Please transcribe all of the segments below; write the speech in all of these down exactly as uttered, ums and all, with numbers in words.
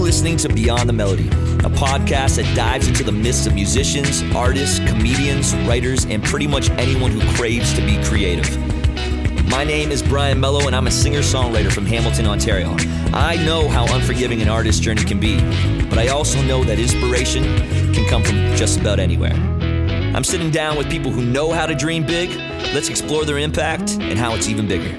listening to Beyond the Melody, a podcast that dives into the myths of musicians, artists, comedians, writers, and pretty much anyone who craves to be creative. My name is Brian Mello, and I'm a singer-songwriter from Hamilton, Ontario. I know how unforgiving an artist's journey can be, but I also know that inspiration can come from just about anywhere. I'm sitting down with people who know how to dream big. Let's explore their impact and how it's even bigger.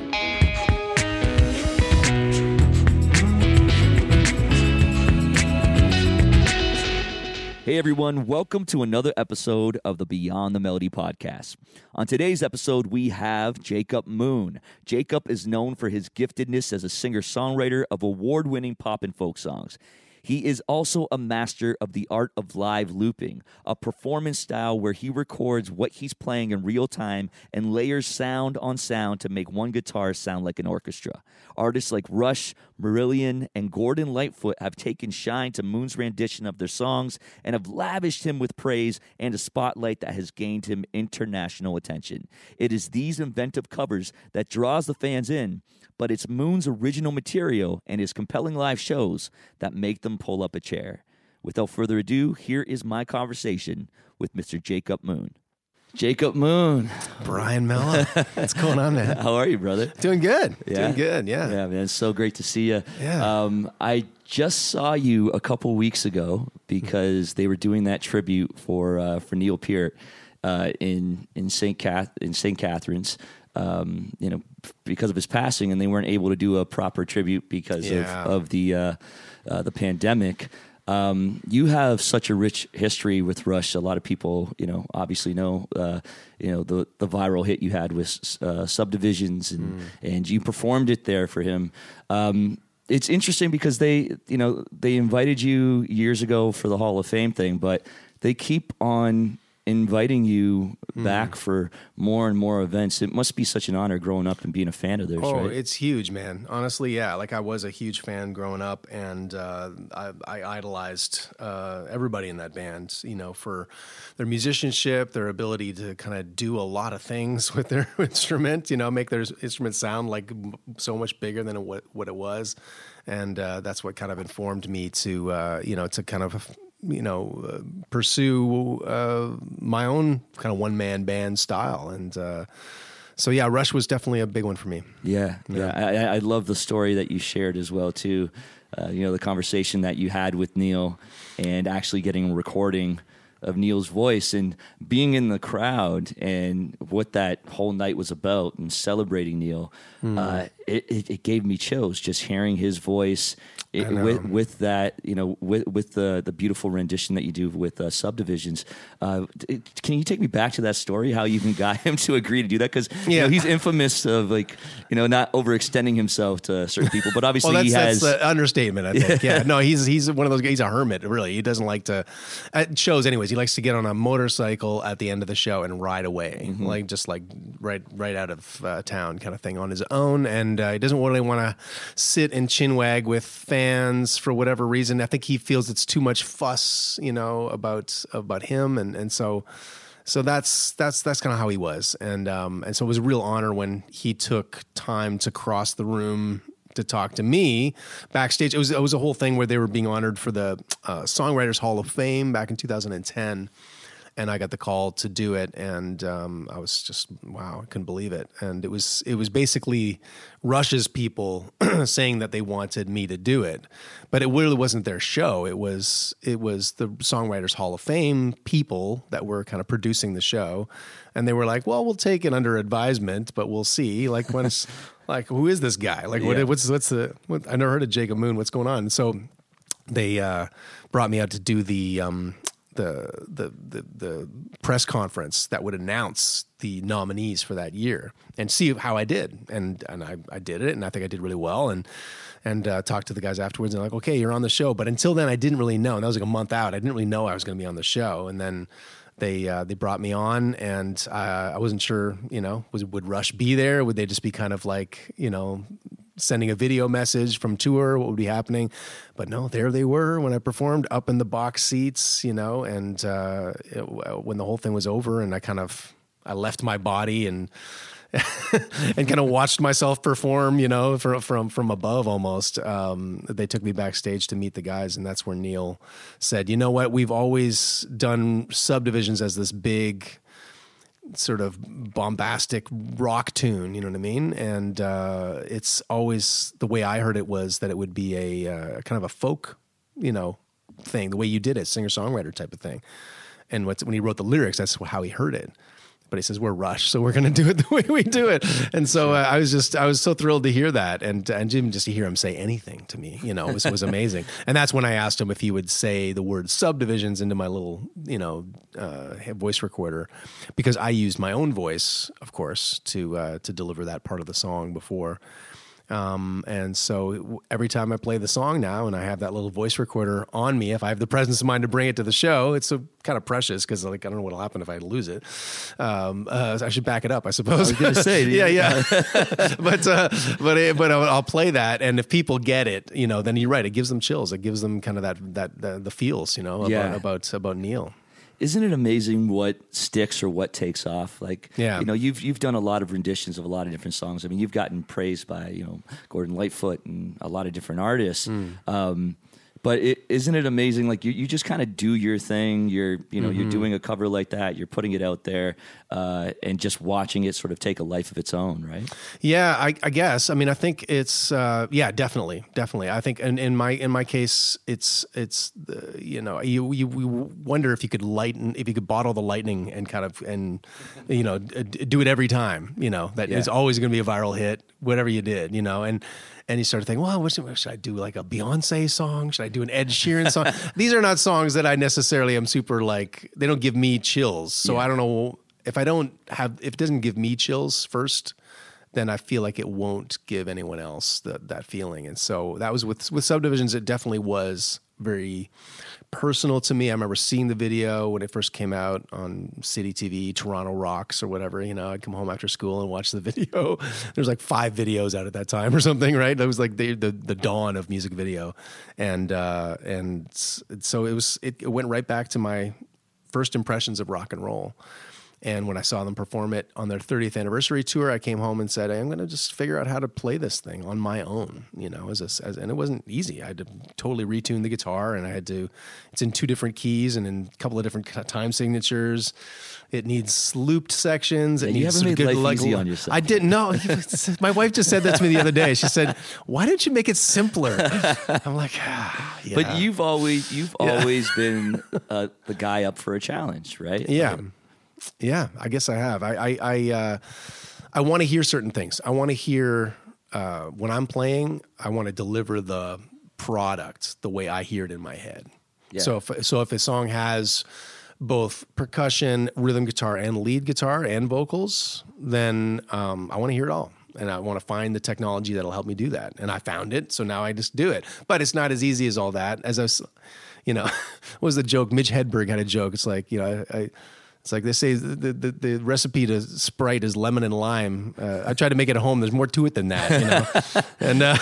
Hey everyone, welcome to another episode of the Beyond the Melody podcast. On today's episode, we have Jacob Moon. Jacob is known for his giftedness as a singer-songwriter of award-winning pop and folk songs. He is also a master of the art of live looping, a performance style where he records what he's playing in real time and layers sound on sound to make one guitar sound like an orchestra. Artists like Rush, Marillion, and Gordon Lightfoot have taken shine to Moon's rendition of their songs and have lavished him with praise and a spotlight that has gained him international attention. It is these inventive covers that draws the fans in, but it's Moon's original material and his compelling live shows that make them pull up a chair. Without further ado, here is my conversation with Mister Jacob Moon. Jacob Moon. Brian Mello. What's going on, man? How are you, brother? Doing good. Yeah? Doing good, yeah. Yeah, man, it's so great to see you. Yeah. Um, I just saw you a couple weeks ago because they were doing that tribute for uh, for Neil Peart uh, in in Saint Cath in Saint Catharines. Um, you know, because of his passing, and they weren't able to do a proper tribute because Yeah. of, of the uh, uh, the pandemic. Um, you have such a rich history with Rush. A lot of people, you know, obviously know, uh, you know, the the viral hit you had with uh, Subdivisions, and mm. and you performed it there for him. Um, it's interesting because they, you know, they invited you years ago for the Hall of Fame thing, but they keep on inviting you mm. back for more and more events. It must be such an honor growing up and being a fan of theirs, oh, right? It's huge, man. Honestly, yeah. Like I was a huge fan growing up, and uh, I, I idolized uh, everybody in that band, you know, for their musicianship, their ability to kind of do a lot of things with their instrument, you know, make their instrument sound like so much bigger than what, what it was. And uh, that's what kind of informed me to, uh, you know, to kind of you know, uh, pursue uh, my own kind of one-man band style. And uh, so, yeah, Rush was definitely a big one for me. Yeah, yeah. yeah. I, I love the story that you shared as well, too. Uh, you know, the conversation that you had with Neil and actually getting a recording of Neil's voice and being in the crowd and what that whole night was about and celebrating Neil. Mm. Uh, it, it, it gave me chills just hearing his voice. It, with with that, you know, with with the the beautiful rendition that you do with uh, Subdivisions, uh, it, can you take me back to that story? How you even got him to agree to do that? Because yeah. you know, he's infamous of like you know not overextending himself to certain people, but obviously well, that's, he has that's an understatement. I think. yeah, no, he's he's one of those guys. He's a hermit. Really, he doesn't like to at shows. Anyways, he likes to get on a motorcycle at the end of the show and ride away, mm-hmm. like just like right right out of uh, town kind of thing on his own, and uh, he doesn't really want to sit and chinwag with fans. Fans for whatever reason. I think he feels it's too much fuss, you know, about about him, and and so so that's that's that's kind of how he was, and um and so it was a real honor when he took time to cross the room to talk to me backstage. It was it was a whole thing where they were being honored for the uh, Songwriters Hall of Fame back in two thousand ten. And I got the call to do it, and um, I was just wow, I couldn't believe it. And it was it was basically Rush's people saying that they wanted me to do it, but it really wasn't their show. It was it was the Songwriters Hall of Fame people that were kind of producing the show, and they were like, "Well, we'll take it under advisement, but we'll see." Like when it's like, who is this guy? Like, yeah. what, what's what's the? What, I never heard of Jacob Moon. What's going on? And so they uh, brought me out to do the. Um, The, the the the press conference that would announce the nominees for that year and see how I did, and and I, I did it, and I think I did really well, and and uh, talked to the guys afterwards, and they're like, okay, you're on the show, but until then I didn't really know, and that was like a month out. I didn't really know I was going to be on the show, and then they uh, they brought me on, and uh, I wasn't sure, you know, was would Rush be there? Would they just be kind of like, you know, sending a video message from tour, what would be happening? But no, there they were when I performed, up in the box seats, you know, and uh, it, when the whole thing was over and I kind of, I left my body and and kind of watched myself perform, you know, from from from above almost. Um, they took me backstage to meet the guys, and that's where Neil said, "You know what? We've always done Subdivisions as this big, sort of bombastic rock tune, you know what I mean? And uh, it's always, the way I heard it was that it would be a uh, kind of a folk, you know, thing, the way you did it, singer-songwriter type of thing." And what's, when he wrote the lyrics, that's how he heard it. But he says, we're Rush, so we're going to do it the way we do it. And so uh, I was just, I was so thrilled to hear that. And and even just to hear him say anything to me, you know, was, was amazing. And that's when I asked him if he would say the word Subdivisions into my little, you know, uh, voice recorder, because I used my own voice, of course, to uh, to deliver that part of the song before. Um, and so every time I play the song now and I have that little voice recorder on me, if I have the presence of mind to bring it to the show, it's so kind of precious because like, I don't know what'll happen if I lose it. Um, uh, I should back it up, I suppose. I was going to say, yeah, yeah. but, uh, but, it, but I'll, I'll play that. And if people get it, you know, then you're right. It gives them chills. It gives them kind of that, that, the, the feels, you know, about, Yeah. about, about Neil. Isn't it amazing what sticks or what takes off? Like, Yeah. you know, you've you've done a lot of renditions of a lot of different songs. I mean, you've gotten praised by, you know, Gordon Lightfoot and a lot of different artists. Mm. Um, but it, isn't it amazing? Like, you, you just kind of do your thing. You're, you know, mm-hmm. you're doing a cover like that. You're putting it out there, uh, and just watching it sort of take a life of its own, right? Yeah, I, I guess. I mean, I think it's uh, yeah, definitely, definitely. I think, in, in my in my case, it's it's uh, you know, you you we wonder if you could lighten, if you could bottle the lightning and kind of and you know d- do it every time. You know, that yeah. is always going to be a viral hit, whatever you did. You know, and. And you start thinking, well, what should, what should I do? Like a Beyonce song? Should I do an Ed Sheeran song? These are not songs that I necessarily am super like, they don't give me chills. So yeah. I don't know if I don't have, if it doesn't give me chills first, then I feel like it won't give anyone else the, that feeling. And so that was with, with Subdivisions, it definitely was very personal to me. I remember seeing the video when it first came out on City T V, Toronto Rocks or whatever. You know, I'd come home after school and watch the video. There's like five videos out at that time or something, right? That was like the the, the dawn of music video, and uh, and so it was. It, it went right back to my first impressions of rock and roll. And when I saw them perform it on their thirtieth anniversary tour, I came home and said, I'm going to just figure out how to play this thing on my own, you know, as a, as, and it wasn't easy. I had to totally retune the guitar, and I had to, it's in two different keys and in a couple of different time signatures. It needs looped sections. It yeah, needs you haven't made good, life like, easy on yourself. I didn't know. My wife just said that to me the other day. She said, why didn't you make it simpler? I'm like, ah, yeah. But you've always, you've Yeah. always been uh, the guy up for a challenge, right? Yeah. Like, Yeah, I guess I have. I I I, uh, I want to hear certain things. I want to hear uh, when I'm playing. I want to deliver the product the way I hear it in my head. Yeah. So if so, if a song has both percussion, rhythm guitar, and lead guitar and vocals, then um, I want to hear it all. And I want to find the technology that'll help me do that. And I found it, so now I just do it. But it's not as easy as all that. As I was, you know, what was the joke? Mitch Hedberg had a joke. It's like, you know, I. I It's like they say the, the, the recipe to Sprite is lemon and lime. Uh, I tried to make it at home. There's more to it than that, you know. and uh,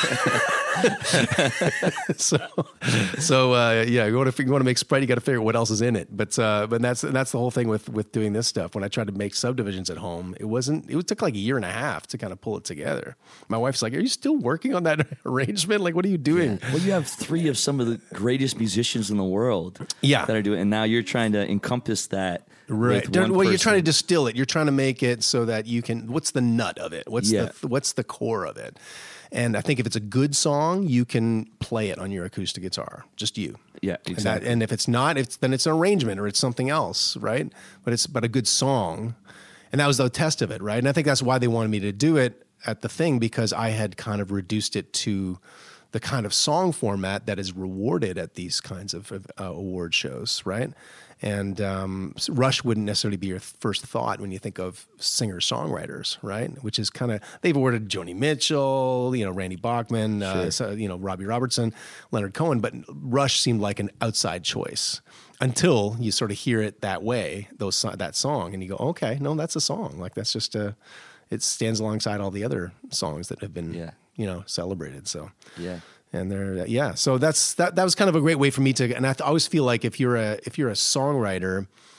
so, so uh, yeah, you want to you want to make Sprite, you got to figure out what else is in it. But uh, but that's that's the whole thing with with doing this stuff. When I tried to make Subdivisions at home, it wasn't. It took like a year and a half to kind of pull it together. My wife's like, "Are you still working on that arrangement? Like, what are you doing?" Yeah. Well, you have three of some of the greatest musicians in the world, yeah. that are doing, and now you're trying to encompass that. Right. With one well, you're person. trying to distill it. You're trying to make it so that you can. What's the nut of it? What's Yeah. the what's the core of it? And I think if it's a good song, you can play it on your acoustic guitar, just you. Yeah, exactly. And, that, and if it's not, it's then it's an arrangement or it's something else, right? But it's but a good song, and that was the test of it, right? And I think that's why they wanted me to do it at the thing, because I had kind of reduced it to the kind of song format that is rewarded at these kinds of uh, award shows, right? And um, Rush wouldn't necessarily be your first thought when you think of singer-songwriters, right? Which is kind of, they've awarded Joni Mitchell, you know, Randy Bachman, Sure. uh, so, you know, Robbie Robertson, Leonard Cohen, but Rush seemed like an outside choice until you sort of hear it that way, those that song, and you go, okay, no, that's a song. Like that's just a, it stands alongside all the other songs that have been, Yeah. you know, celebrated. So Yeah. and they're yeah, so that's that. That was kind of a great way for me to. And I always feel like if you're a if you're a songwriter,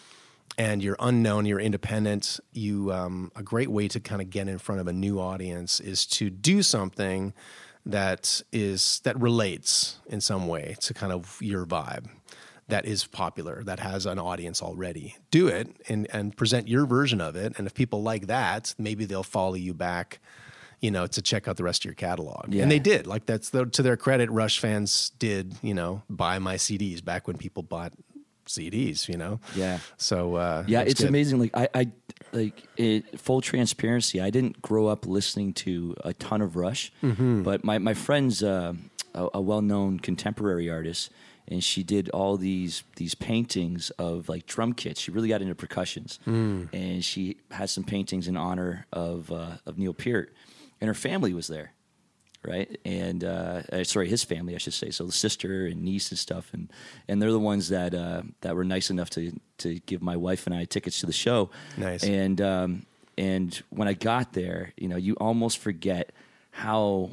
and you're unknown, you're independent, you um, a great way to kind of get in front of a new audience is to do something that is that relates in some way to kind of your vibe, that is popular, that has an audience already. Do it and and present your version of it, and if people like that, maybe they'll follow you back, you know, to check out the rest of your catalog. Yeah. And they did. Like, that's the, to their credit, Rush fans did, you know, buy my C Ds back when people bought C Ds, you know? Yeah. So, uh, yeah, it's good. amazing. Like, I, I like, it, full transparency, I didn't grow up listening to a ton of Rush, mm-hmm. but my, my friend's uh, a, a well-known contemporary artist, and she did all these these paintings of like drum kits. She really got into percussions, mm. and she has some paintings in honor of uh, of Neil Peart, and her family was there, right? And uh, uh, sorry, his family, I should say. So the sister and niece and stuff, and and they're the ones that uh, that were nice enough to to give my wife and I tickets to the show. Nice. And um, and when I got there, you know, you almost forget how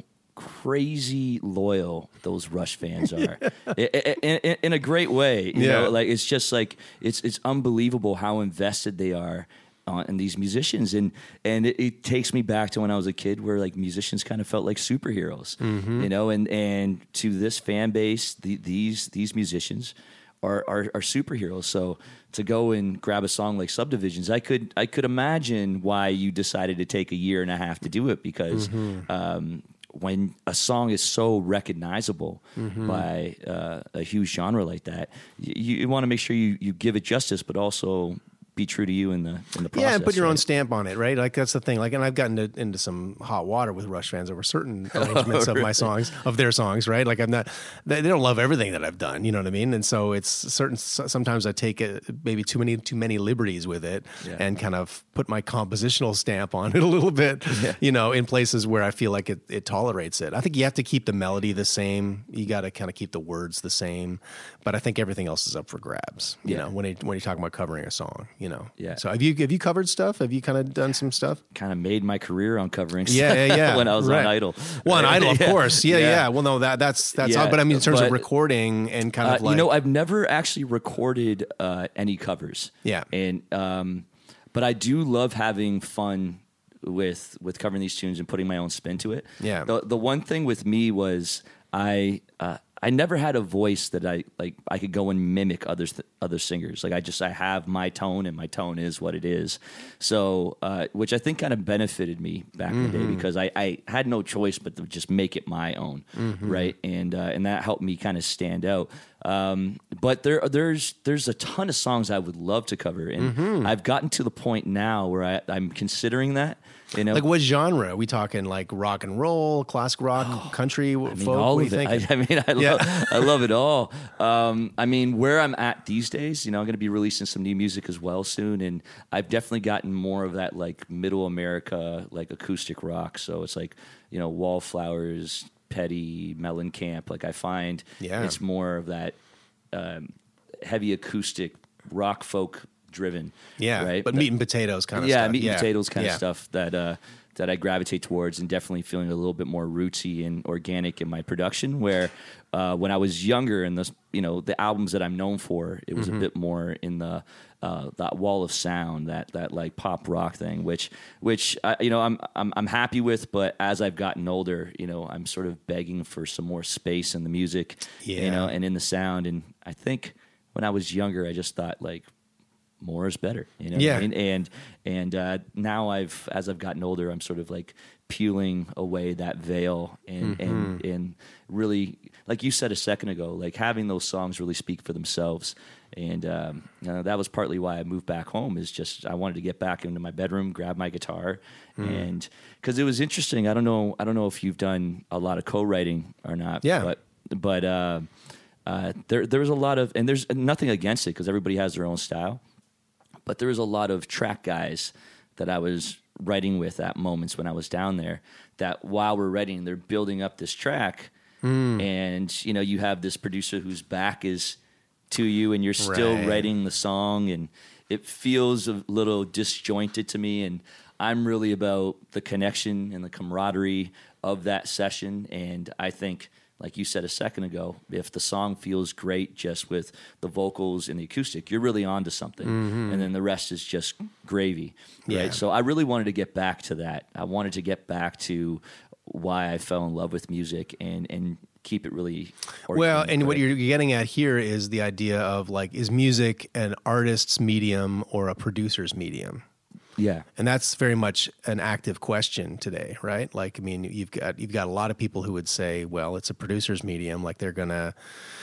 crazy loyal those Rush fans are, in, in, in a great way. You yeah. know, like it's just like it's it's unbelievable how invested they are on in these musicians, and and it, it takes me back to when I was a kid, where like musicians kind of felt like superheroes, mm-hmm. you know, and and to this fan base, the, these these musicians are, are are superheroes. So to go and grab a song like Subdivisions, I could I could imagine why you decided to take a year and a half to do it, because. Mm-hmm. Um, when a song is so recognizable mm-hmm. by uh, a huge genre like that, you, you want to make sure you, you give it justice, but also be true to you in the in the process. Yeah, and put your right? own stamp on it, right? Like, that's the thing. Like, and I've gotten to, into some hot water with Rush fans over certain arrangements oh, really? of my songs, of their songs, right? Like, I'm not, they, they don't love everything that I've done, you know what I mean? And so it's certain, sometimes I take a, maybe too many too many liberties with it, yeah. and kind of put my compositional stamp on it a little bit, yeah. you know, in places where I feel like it, it tolerates it. I think you have to keep the melody the same. You got to kind of keep the words the same. But I think everything else is up for grabs, you yeah. know, when, it, when you're talking about covering a song, you know. Yeah. So have you have you covered stuff? Have you kind of done some stuff? Kind of made my career on covering stuff. Yeah, yeah, yeah. when I was right. on Idol. Well, on Idol, of yeah. course. Yeah, yeah, yeah. Well, no, that that's that's. Yeah, all, but I mean, in terms but, of recording and kind of uh, like, you know, I've never actually recorded uh, any covers. Yeah. And um, but I do love having fun with with covering these tunes and putting my own spin to it. Yeah. The the one thing with me was I. Uh, I never had a voice that I like. I could go and mimic other other singers. Like I just I have my tone, and my tone is what it is. So, uh, which I think kind of benefited me back mm-hmm. in the day, because I, I had no choice but to just make it my own, mm-hmm. right? And uh, and that helped me kind of stand out. Um, but there there's there's a ton of songs I would love to cover, and mm-hmm. I've gotten to the point now where I, I'm considering that. You know, like what genre? Are we talking like rock and roll, classic rock, oh, country, I mean, folk? all what of do you it. think? I, I mean, I yeah. love, I love it all. Um, I mean, where I'm at these days, you know, I'm going to be releasing some new music as well soon, and I've definitely gotten more of that like middle America, like acoustic rock. So it's like, you know, Wallflowers, Petty, Mellencamp. Like I find yeah. it's more of that um, heavy acoustic rock folk driven. Yeah, right. But that, meat and potatoes kind of yeah, stuff. meat yeah, and potatoes kind yeah. of stuff that uh, that I gravitate towards, and definitely feeling a little bit more rootsy and organic in my production. Where uh, when I was younger, and the you know the albums that I'm known for, it was mm-hmm. a bit more in the uh, that wall of sound, that that like pop rock thing, which which I, you know I'm I'm I'm happy with. But as I've gotten older, you know I'm sort of begging for some more space in the music, yeah. you know, and in the sound. And I think when I was younger, I just thought like, more is better, you know. Yeah. What I mean? And and uh, now I've as I've gotten older, I'm sort of like peeling away that veil and mm-hmm. and and really, like you said a second ago, like having those songs really speak for themselves. And um, you know, that was partly why I moved back home. Is just I wanted to get back into my bedroom, grab my guitar, mm. and because it was interesting. I don't know. I don't know if you've done a lot of co-writing or not. Yeah. But but uh, uh, there there was a lot of, and there's nothing against it because everybody has their own style. But there was a lot of track guys that I was writing with at moments when I was down there, that while we're writing, they're building up this track. Mm. And, you know, you have this producer whose back is to you and you're still right. writing the song. And it feels a little disjointed to me. And I'm really about the connection and the camaraderie of that session. And I think like you said a second ago, if the song feels great just with the vocals and the acoustic, you're really onto something. Mm-hmm. And then the rest is just gravy, right? Yeah. So I really wanted to get back to that. I wanted to get back to why I fell in love with music and, and keep it really organic, well, and right? what you're getting at here is the idea of like, is music an artist's medium or a producer's medium? Yeah. And that's very much an active question today, right? Like, I mean, you've got you've got a lot of people who would say, well, it's a producer's medium, like they're gonna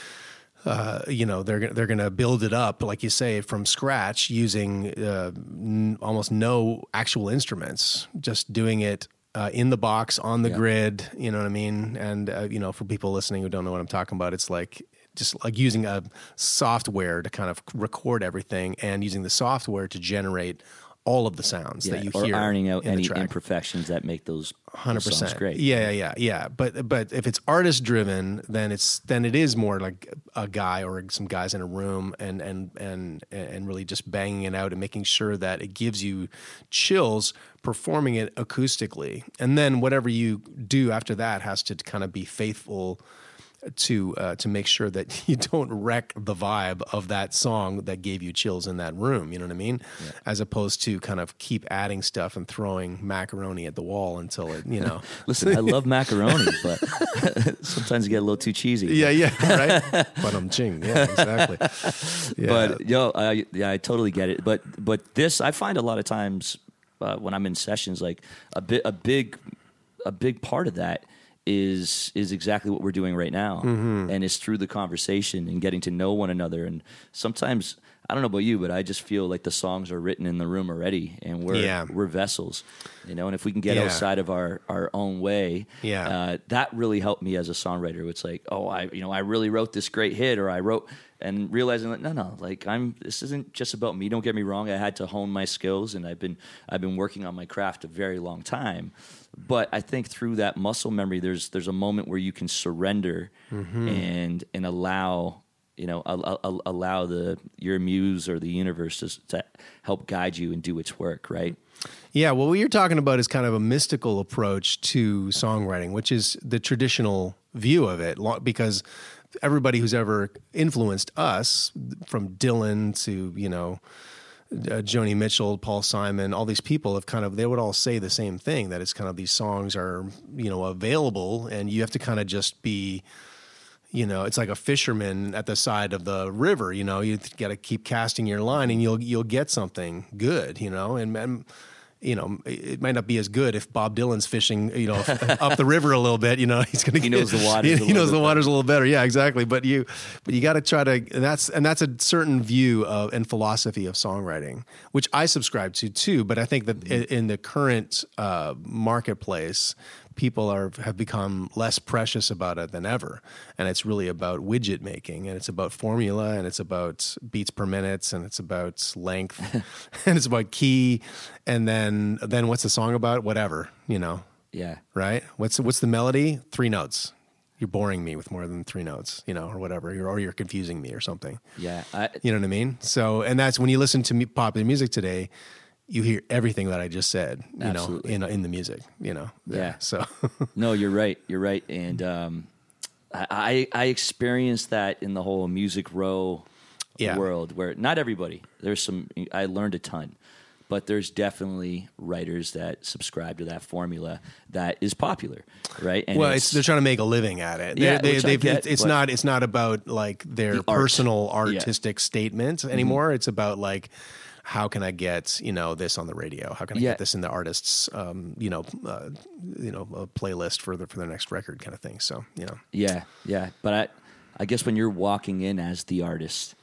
uh, you know, they're they're gonna build it up, like you say, from scratch using uh, n- almost no actual instruments, just doing it uh, in the box on the Yeah. grid. You know what I mean? And uh, you know, for people listening who don't know what I'm talking about, it's like just like using a software to kind of record everything, and using the software to generate all of the sounds Yeah, that you or hear, ironing out in the any track. imperfections that make those Hundred those songs percent, great. Yeah, yeah, yeah, yeah. But but if it's artist driven, then it's then it is more like a guy or some guys in a room and and and and really just banging it out and making sure that it gives you chills performing it acoustically, and then whatever you do after that has to kind of be faithful to uh, to make sure that you don't wreck the vibe of that song that gave you chills in that room. You know what I mean? Yeah. As opposed to kind of keep adding stuff and throwing macaroni at the wall until it, you know. Listen, I love macaroni, but sometimes it get a little too cheesy. Yeah, yeah, right. But I'm ching. Yeah, exactly. Yeah. But yo, I, yeah, I totally get it. But but this, I find a lot of times uh, when I'm in sessions, like a bit, a big, a big part of that is is exactly what we're doing right now, Mm-hmm. and it's through the conversation and getting to know one another. And sometimes, I don't know about you, but I just feel like the songs are written in the room already, and we're Yeah. we're vessels, you know. And if we can get Yeah. outside of our, our own way, Yeah. uh, that really helped me as a songwriter. It's like, oh, I you know I really wrote this great hit, or I wrote, and realizing that no, no, like I'm this isn't just about me. Don't get me wrong. I had to hone my skills, and I've been I've been working on my craft a very long time. But I think through that muscle memory, there's there's a moment where you can surrender Mm-hmm. and and allow you know al- al- allow the your muse or the universe to, to help guide you and do its work, right? Yeah, well, what you're talking about is kind of a mystical approach to songwriting, which is the traditional view of it, lo- because everybody who's ever influenced us, from Dylan to, you know, uh, Joni Mitchell, Paul Simon, all these people have kind of, they would all say the same thing, that it's kind of these songs are, you know, available, and you have to kind of just be, you know, it's like a fisherman at the side of the river. You know, you got to keep casting your line, and you'll you'll get something good. You know, and, and you know, it might not be as good if Bob Dylan's fishing, you know, up the river a little bit. You know, he's gonna He get, knows the waters He, a he knows little the bit waters a little better. Yeah, exactly. But you, but you got to try to. And that's and that's a certain view of and philosophy of songwriting, which I subscribe to too. But I think that in, in the current uh, marketplace, people are have become less precious about it than ever, and it's really about widget making, and it's about formula, and it's about beats per minute, and it's about length, and it's about key, and then then what's the song about? Whatever, you know, Yeah. right? What's what's the melody? Three notes. You're boring me with more than three notes, you know, or whatever, you're, or you're confusing me or something. Yeah. I, You know what I mean? So, and that's when you listen to me, popular music today, you hear everything that I just said, you Absolutely. know, in in the music, you know. Yeah. So, No, you're right. You're right. And um, I, I I experienced that in the whole Music Row Yeah. world, where not everybody. There's some. I learned a ton, but there's definitely writers that subscribe to that formula that is popular, right? And well, it's, they're trying to make a living at it. Yeah, They- they, which I they've- get, it's but- not. It's not about like their The art. personal Yeah. artistic statement anymore. It's about like, how can I get, you know, this on the radio? How can I Yeah. get this in the artist's, um, you know, uh, you know, a playlist for the for their next record, kind of thing. So, you know, Yeah, yeah. But I, I guess when you're walking in as the artist,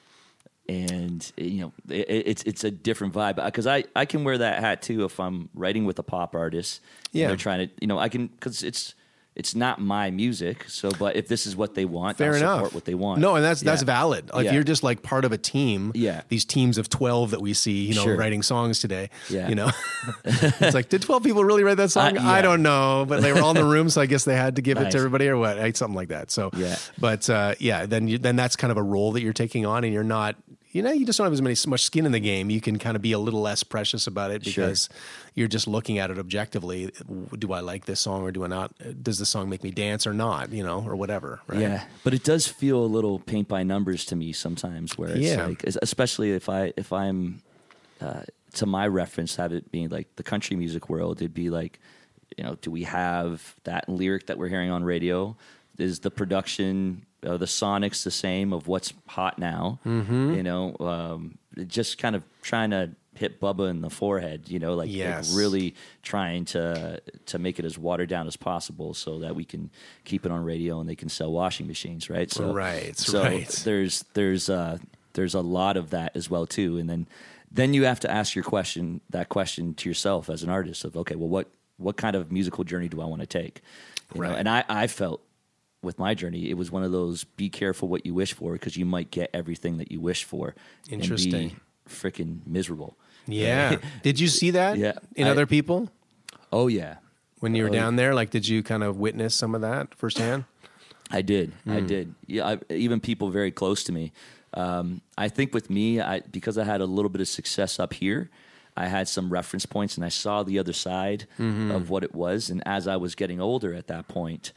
and you know, it, it's it's a different vibe. Because I, I can wear that hat too if I'm writing with a pop artist. and Yeah. they're trying to, you know, I can because it's it's not my music. So, but if this is what they want, fair I'll enough. support what they want. No, and that's that's Yeah. valid. Like Yeah. you're just like part of a team. Yeah. These teams of twelve that we see, you know, Sure. writing songs today. Yeah. You know, it's like, did twelve people really write that song? Uh, yeah. I don't know, but they were all in the room, so I guess they had to give it Nice. to everybody or what, right? Something like that. So, Yeah. But uh, yeah, then you, then that's kind of a role that you're taking on, and you're not you know, you just don't have as many much skin in the game. You can kind of be a little less precious about it because sure. you're just looking at it objectively. Do I like this song or do I not? Does the song make me dance or not? You know, or whatever. Right? Yeah, but it does feel a little paint by numbers to me sometimes, where it's yeah. like, especially if I if I'm uh, to my reference, have it being like the country music world, it'd be like, you know, do we have that lyric that we're hearing on radio? Is the production, uh, the sonics the same of what's hot now? Mm-hmm. You know, um, just kind of trying to hit Bubba in the forehead, you know, like, yes. like really trying to to make it as watered down as possible so that we can keep it on radio and they can sell washing machines, right? So, right, so right. there's there's uh, there's a lot of that as well too, and then then you have to ask your question that question to yourself as an artist of, okay, well, what what kind of musical journey do I want to take? You right. know, and I I felt. With my journey, it was one of those be careful what you wish for because you might get everything that you wish for. Interesting. And be freaking miserable. Yeah. Did you see that yeah, in I, other people? Oh, yeah. When you were oh, down there, like, did you kind of witness some of that firsthand? I did. Mm. I Hmm. did. Yeah, I, even people very close to me. Um, I think with me, I because I had a little bit of success up here, I had some reference points and I saw the other side mm-hmm. of what it was. And as I was getting older at that point,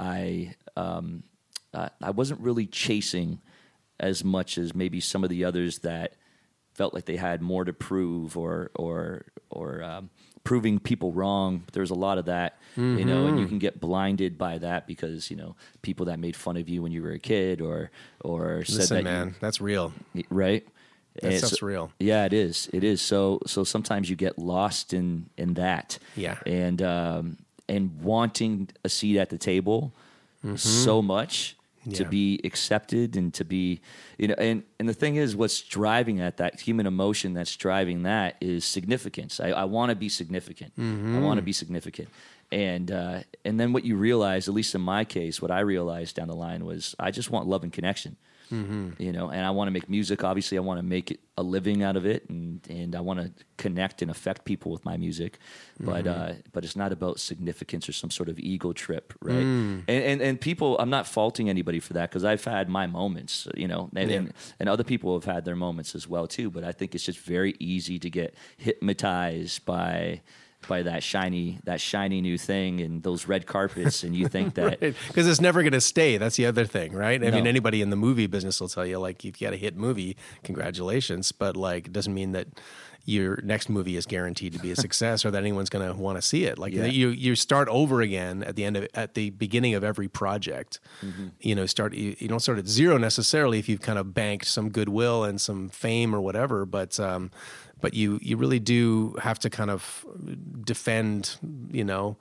I um, uh, I wasn't really chasing as much as maybe some of the others that felt like they had more to prove or or or um, proving people wrong. There's a lot of that, mm-hmm. you know, and you can get blinded by that because you know people that made fun of you when you were a kid or or Listen, said that man, you, that's real, right? That stuff's real. Yeah, it is. It is. So so sometimes you get lost in in that. Yeah, and. Um, and wanting a seat at the table mm-hmm. so much yeah. to be accepted and to be, you know, and, and the thing is what's driving at that human emotion that's driving that is significance. I, I want to be significant. Mm-hmm. I want to be significant. And, uh, and then what you realize, at least in my case, what I realized down the line was I just want love and connection. Mm-hmm. You know, and I want to make music. Obviously, I want to make it a living out of it, and, and I want to connect and affect people with my music. But mm-hmm. uh, but it's not about significance or some sort of ego trip, right? Mm. And, and and people, I'm not faulting anybody for that because I've had my moments, you know, and, yeah. and and other people have had their moments as well too. But I think it's just very easy to get hypnotized by. by that shiny that shiny new thing and those red carpets and you think that because right. it's never going to stay. That's the other thing, right? I no. mean, anybody in the movie business will tell you, like, if you got a hit movie, congratulations, but like it doesn't mean that your next movie is guaranteed to be a success or that anyone's going to want to see it. Like yeah. you you start over again at the end of at the beginning of every project. Mm-hmm. You know, start you, you don't start at zero necessarily if you've kind of banked some goodwill and some fame or whatever, but um But you, you really do have to kind of defend, you know,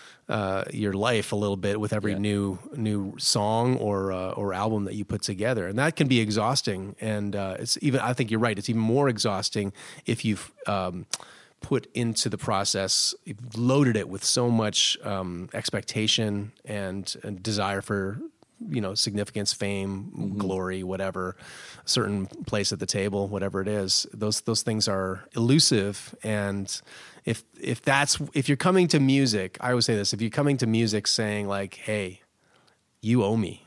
uh, your life a little bit with every yeah. new new song or uh, or album that you put together, and that can be exhausting. And uh, it's even I think you're right. It's even more exhausting if you've um, put into the process, you've loaded it with so much um, expectation and, and desire for. You know, significance, fame, mm-hmm. glory, whatever, certain place at the table, whatever it is. Those those things are elusive, and if if that's if you're coming to music, I always say this: if you're coming to music saying like, "Hey, you owe me,"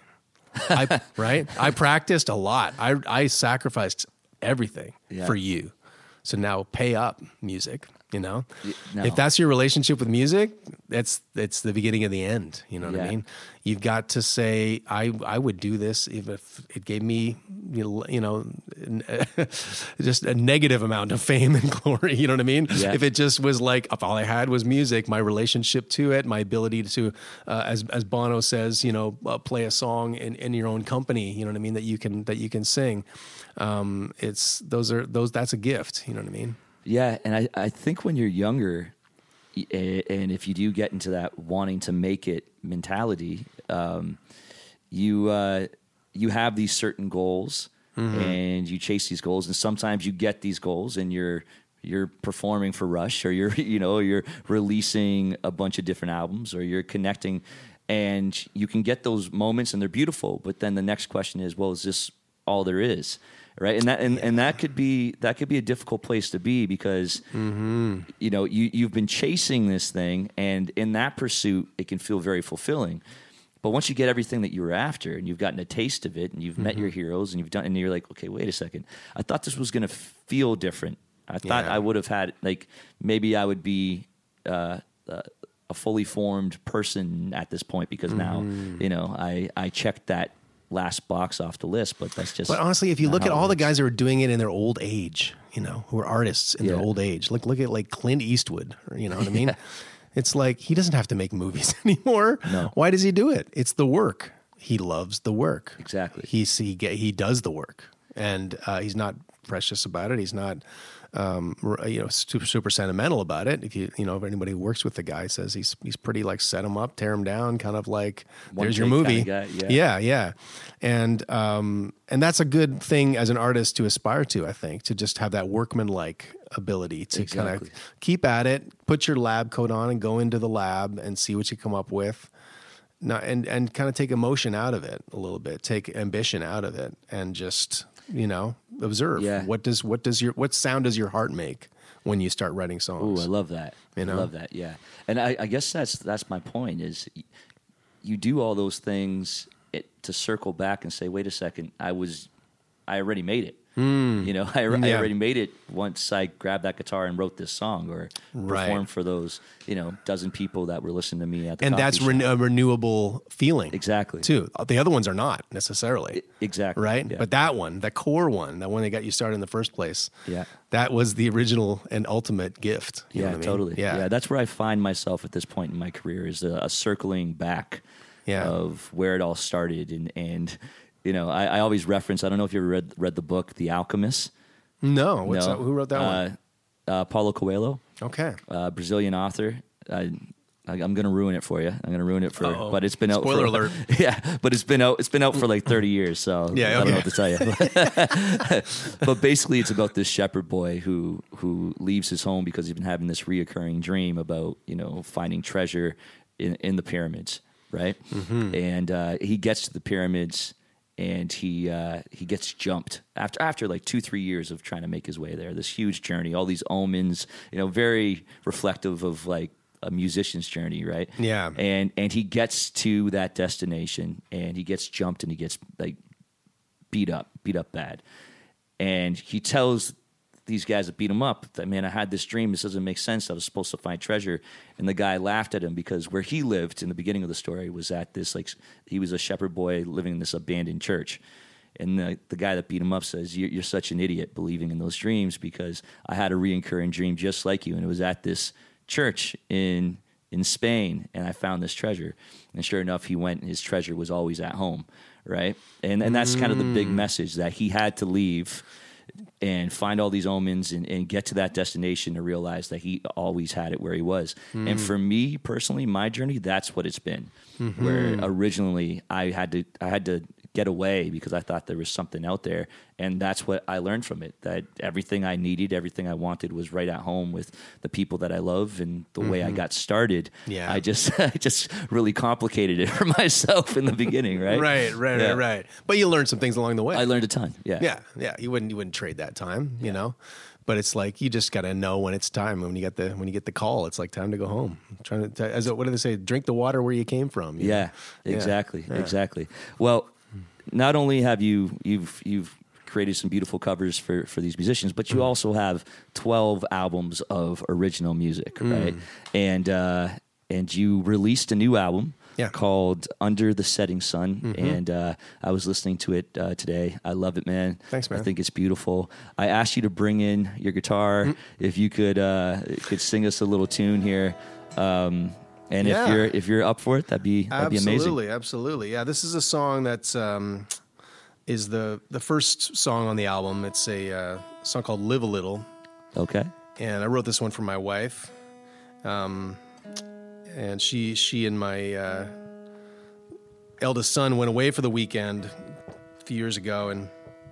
I, right? I practiced a lot. I I sacrificed everything yeah. for you, so now pay up, music. You know, no. if that's your relationship with music, that's it's the beginning of the end. You know what yeah. I mean? You've got to say, I I would do this even if it gave me, you know, just a negative amount of fame and glory. You know what I mean? Yeah. If it just was like, if all I had was music, my relationship to it, my ability to, uh, as as Bono says, you know, uh, play a song in, in your own company. You know what I mean? That you can that you can sing. Um, it's those are those. That's a gift. You know what I mean? Yeah, and I, I think when you're younger, and if you do get into that wanting to make it mentality, um, you uh, you have these certain goals, mm-hmm. and you chase these goals, and sometimes you get these goals, and you're you're performing for Rush, or you're you know you're releasing a bunch of different albums, or you're connecting, and you can get those moments, and they're beautiful. But then the next question is, well, is this all there is? Right, and that and, and that could be that could be a difficult place to be because mm-hmm. you know you you've been chasing this thing, and in that pursuit, it can feel very fulfilling. But once you get everything that you were after, and you've gotten a taste of it, and you've mm-hmm. met your heroes, and you've done, and you're like, okay, wait a second, I thought this was going to feel different. I thought yeah. I would have had, like, maybe I would be uh, uh, a fully formed person at this point, because mm-hmm. now, you know, I, I checked that last box off the list, but that's just. But honestly, if you look at all the guys that are doing it in their old age, you know, who are artists in yeah. their old age, look, look at like Clint Eastwood, you know what I mean? yeah. It's like, he doesn't have to make movies anymore. No. Why does he do it? It's the work. He loves the work. Exactly. He's, he, he does the work, and uh, he's not precious about it. He's not, um, you know, super, super sentimental about it. If you, you know, if anybody who works with the guy says he's, he's pretty like set him up, tear him down, kind of like, One there's your movie. Kind of guy, yeah, yeah. yeah. And, um, and that's a good thing as an artist to aspire to, I think, to just have that workman-like ability to exactly. kind of keep at it, put your lab coat on and go into the lab and see what you come up with. Not, and, and kind of take emotion out of it a little bit, take ambition out of it, and just, you know, observe. Yeah. What does what does your what sound does your heart make when you start writing songs? Ooh, I love that. You know? I love that. Yeah, and I, I guess that's that's my point. Is you do all those things it, to circle back and say, wait a second, I was, I already made it. Mm. You know, I, yeah. I already made it once I grabbed that guitar and wrote this song, or right. performed for those, you know, dozen people that were listening to me at the and coffee that's shop. Re- a renewable feeling. Exactly. Too. The other ones are not necessarily. Exactly. Right? Yeah. But that one, that core one, that one that got you started in the first place, yeah, that was the original and ultimate gift. You yeah, know what I mean? totally. Yeah. yeah, that's where I find myself at this point in my career, is a, a circling back yeah. of where it all started. And, and you know, I, I always reference, I don't know if you ever read, read the book, The Alchemist. No, what's no. That? Who wrote that uh, one? Uh, Paulo Coelho. Okay, uh, Brazilian author. I, I, I'm going to ruin it for you. I'm going to ruin it for. Uh-oh. But it's been out. Spoiler for, alert. Yeah, but it's been out. It's been out for like thirty years. So yeah, okay. I don't know what to tell you. But basically, it's about this shepherd boy who who leaves his home because he's been having this reoccurring dream about, you know, finding treasure in in the pyramids, right? Mm-hmm. And uh, he gets to the pyramids. And he uh, he gets jumped after after like two three years of trying to make his way there. This huge journey, all these omens, you know, very reflective of like a musician's journey, right? Yeah. And and he gets to that destination, and he gets jumped, and he gets like beat up, beat up bad. And he tells these guys that beat him up that, man, I had this dream. This doesn't make sense. I was supposed to find treasure. And the guy laughed at him because where he lived in the beginning of the story was at this, like, he was a shepherd boy living in this abandoned church. And the, the guy that beat him up says, you're, you're such an idiot believing in those dreams, because I had a reoccurring dream just like you. And it was at this church in in Spain, and I found this treasure. And sure enough, he went, and his treasure was always at home, right? And, and that's mm. kind of the big message, that he had to leave and find all these omens and, and get to that destination to realize that he always had it where he was. Mm. And for me personally, my journey, that's what it's been. Mm-hmm. Where originally I had to I had to get away because I thought there was something out there, and that's what I learned from it. That everything I needed, everything I wanted, was right at home with the people that I love, and the mm-hmm. way I got started. Yeah. I just I just really complicated it for myself in the beginning, right? right, right, yeah. right, right. But you learned some things along the way. I learned a ton. Yeah, yeah, yeah. You wouldn't you wouldn't trade that time, you yeah. know. But it's like you just got to know when it's time. When you get the when you get the call, it's like time to go home. I'm trying to, as a, what do they say? Drink the water where you came from. You yeah, know? exactly, yeah. exactly. Well, not only have you you've you've created some beautiful covers for, for these musicians, but you mm. also have twelve albums of original music, mm. right? And uh, and you released a new album. Yeah. Called Under the Setting Sun, mm-hmm. and uh, I was listening to it uh, today. I love it, man. Thanks, man. I think it's beautiful. I asked you to bring in your guitar. Mm. If you could uh, could sing us a little tune here, um, and yeah. if you're if you're up for it, that'd be that'd absolutely, be amazing. Absolutely, absolutely. Yeah, this is a song that's um, is the the first song on the album. It's a uh, song called "Live a Little." Okay. And I wrote this one for my wife. Um. And she she and my uh, eldest son went away for the weekend a few years ago, and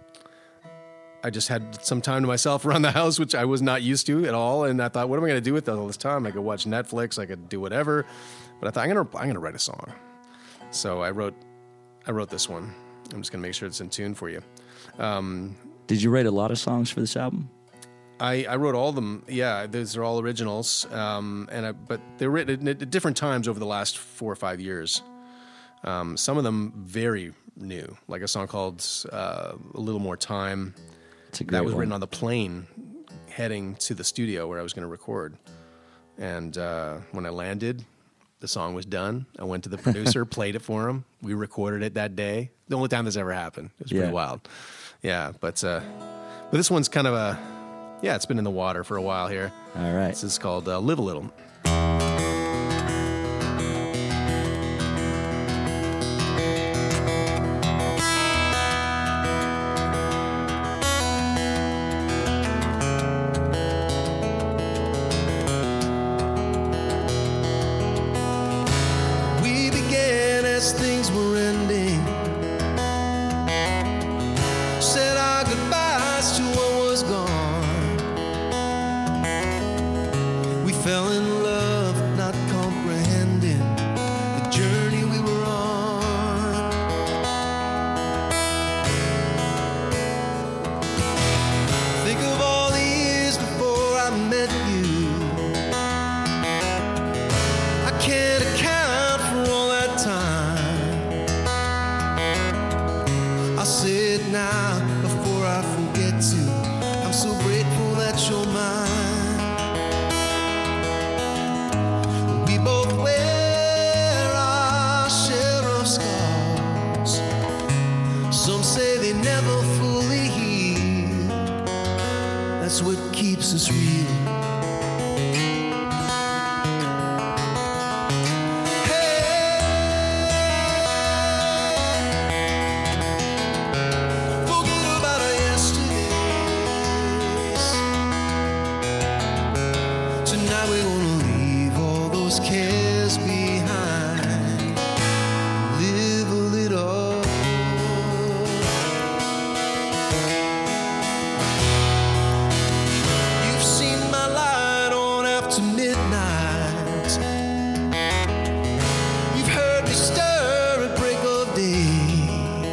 I just had some time to myself around the house, which I was not used to at all. And I thought, what am I going to do with all this time? I could watch Netflix, I could do whatever. But I thought, I'm gonna I'm gonna write a song. So I wrote I wrote this one. I'm just gonna make sure it's in tune for you. Um, Did you write a lot of songs for this album? I, I wrote all of them. Yeah, those are all originals. Um, and I, but they're written at different times over the last four or five years. Um, some of them very new, like a song called uh, A Little More Time. It's a great That was one. written on the plane heading to the studio where I was going to record. And uh, when I landed, the song was done. I went to the producer, played it for him. We recorded it that day. The only time this ever happened. It was pretty Yeah. wild. Yeah, but uh, but this one's kind of a, yeah, it's been in the water for a while here. All right. This is called uh, Live a Little. We began as things were ending. Said our goodbyes to what was gone. We fell in love, not comprehending the journey we were on. Think of all the years before I met you. I can't account for all that time. I'll say it now before I forget to. I'm so grateful that you're mine. We both wear our share of scars. Some say they never fully heal. That's what keeps us real. Forget about our yesterdays. Tonight we're gonna leave all those cares behind. Live a little. You've seen my light on after midnight. You've heard me stir at break of day.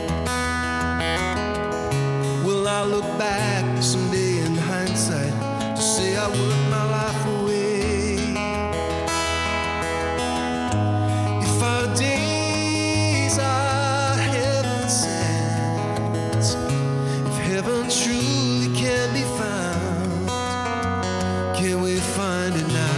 Will I look back someday in hindsight to say I worked my life away? If our days are heaven sent, if heaven truly can be found, can we find it now?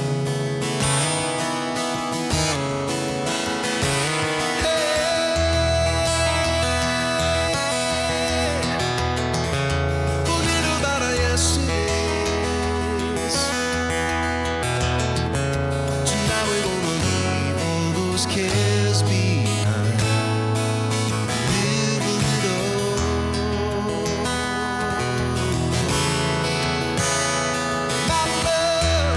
Forget about our yesterdays. Tonight we're gonna leave all those cares behind. Live a little. My love.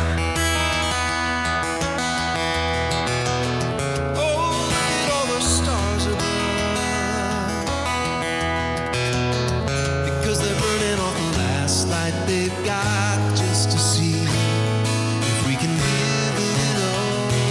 Oh, look at all the stars above. Because they're burning off the last light they've got just to see if we can live a little.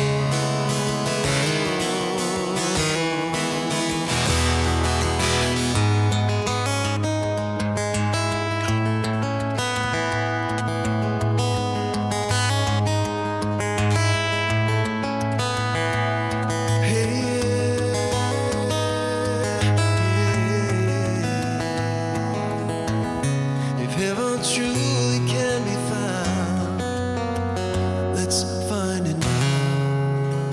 If heaven truly can be found, let's find it now.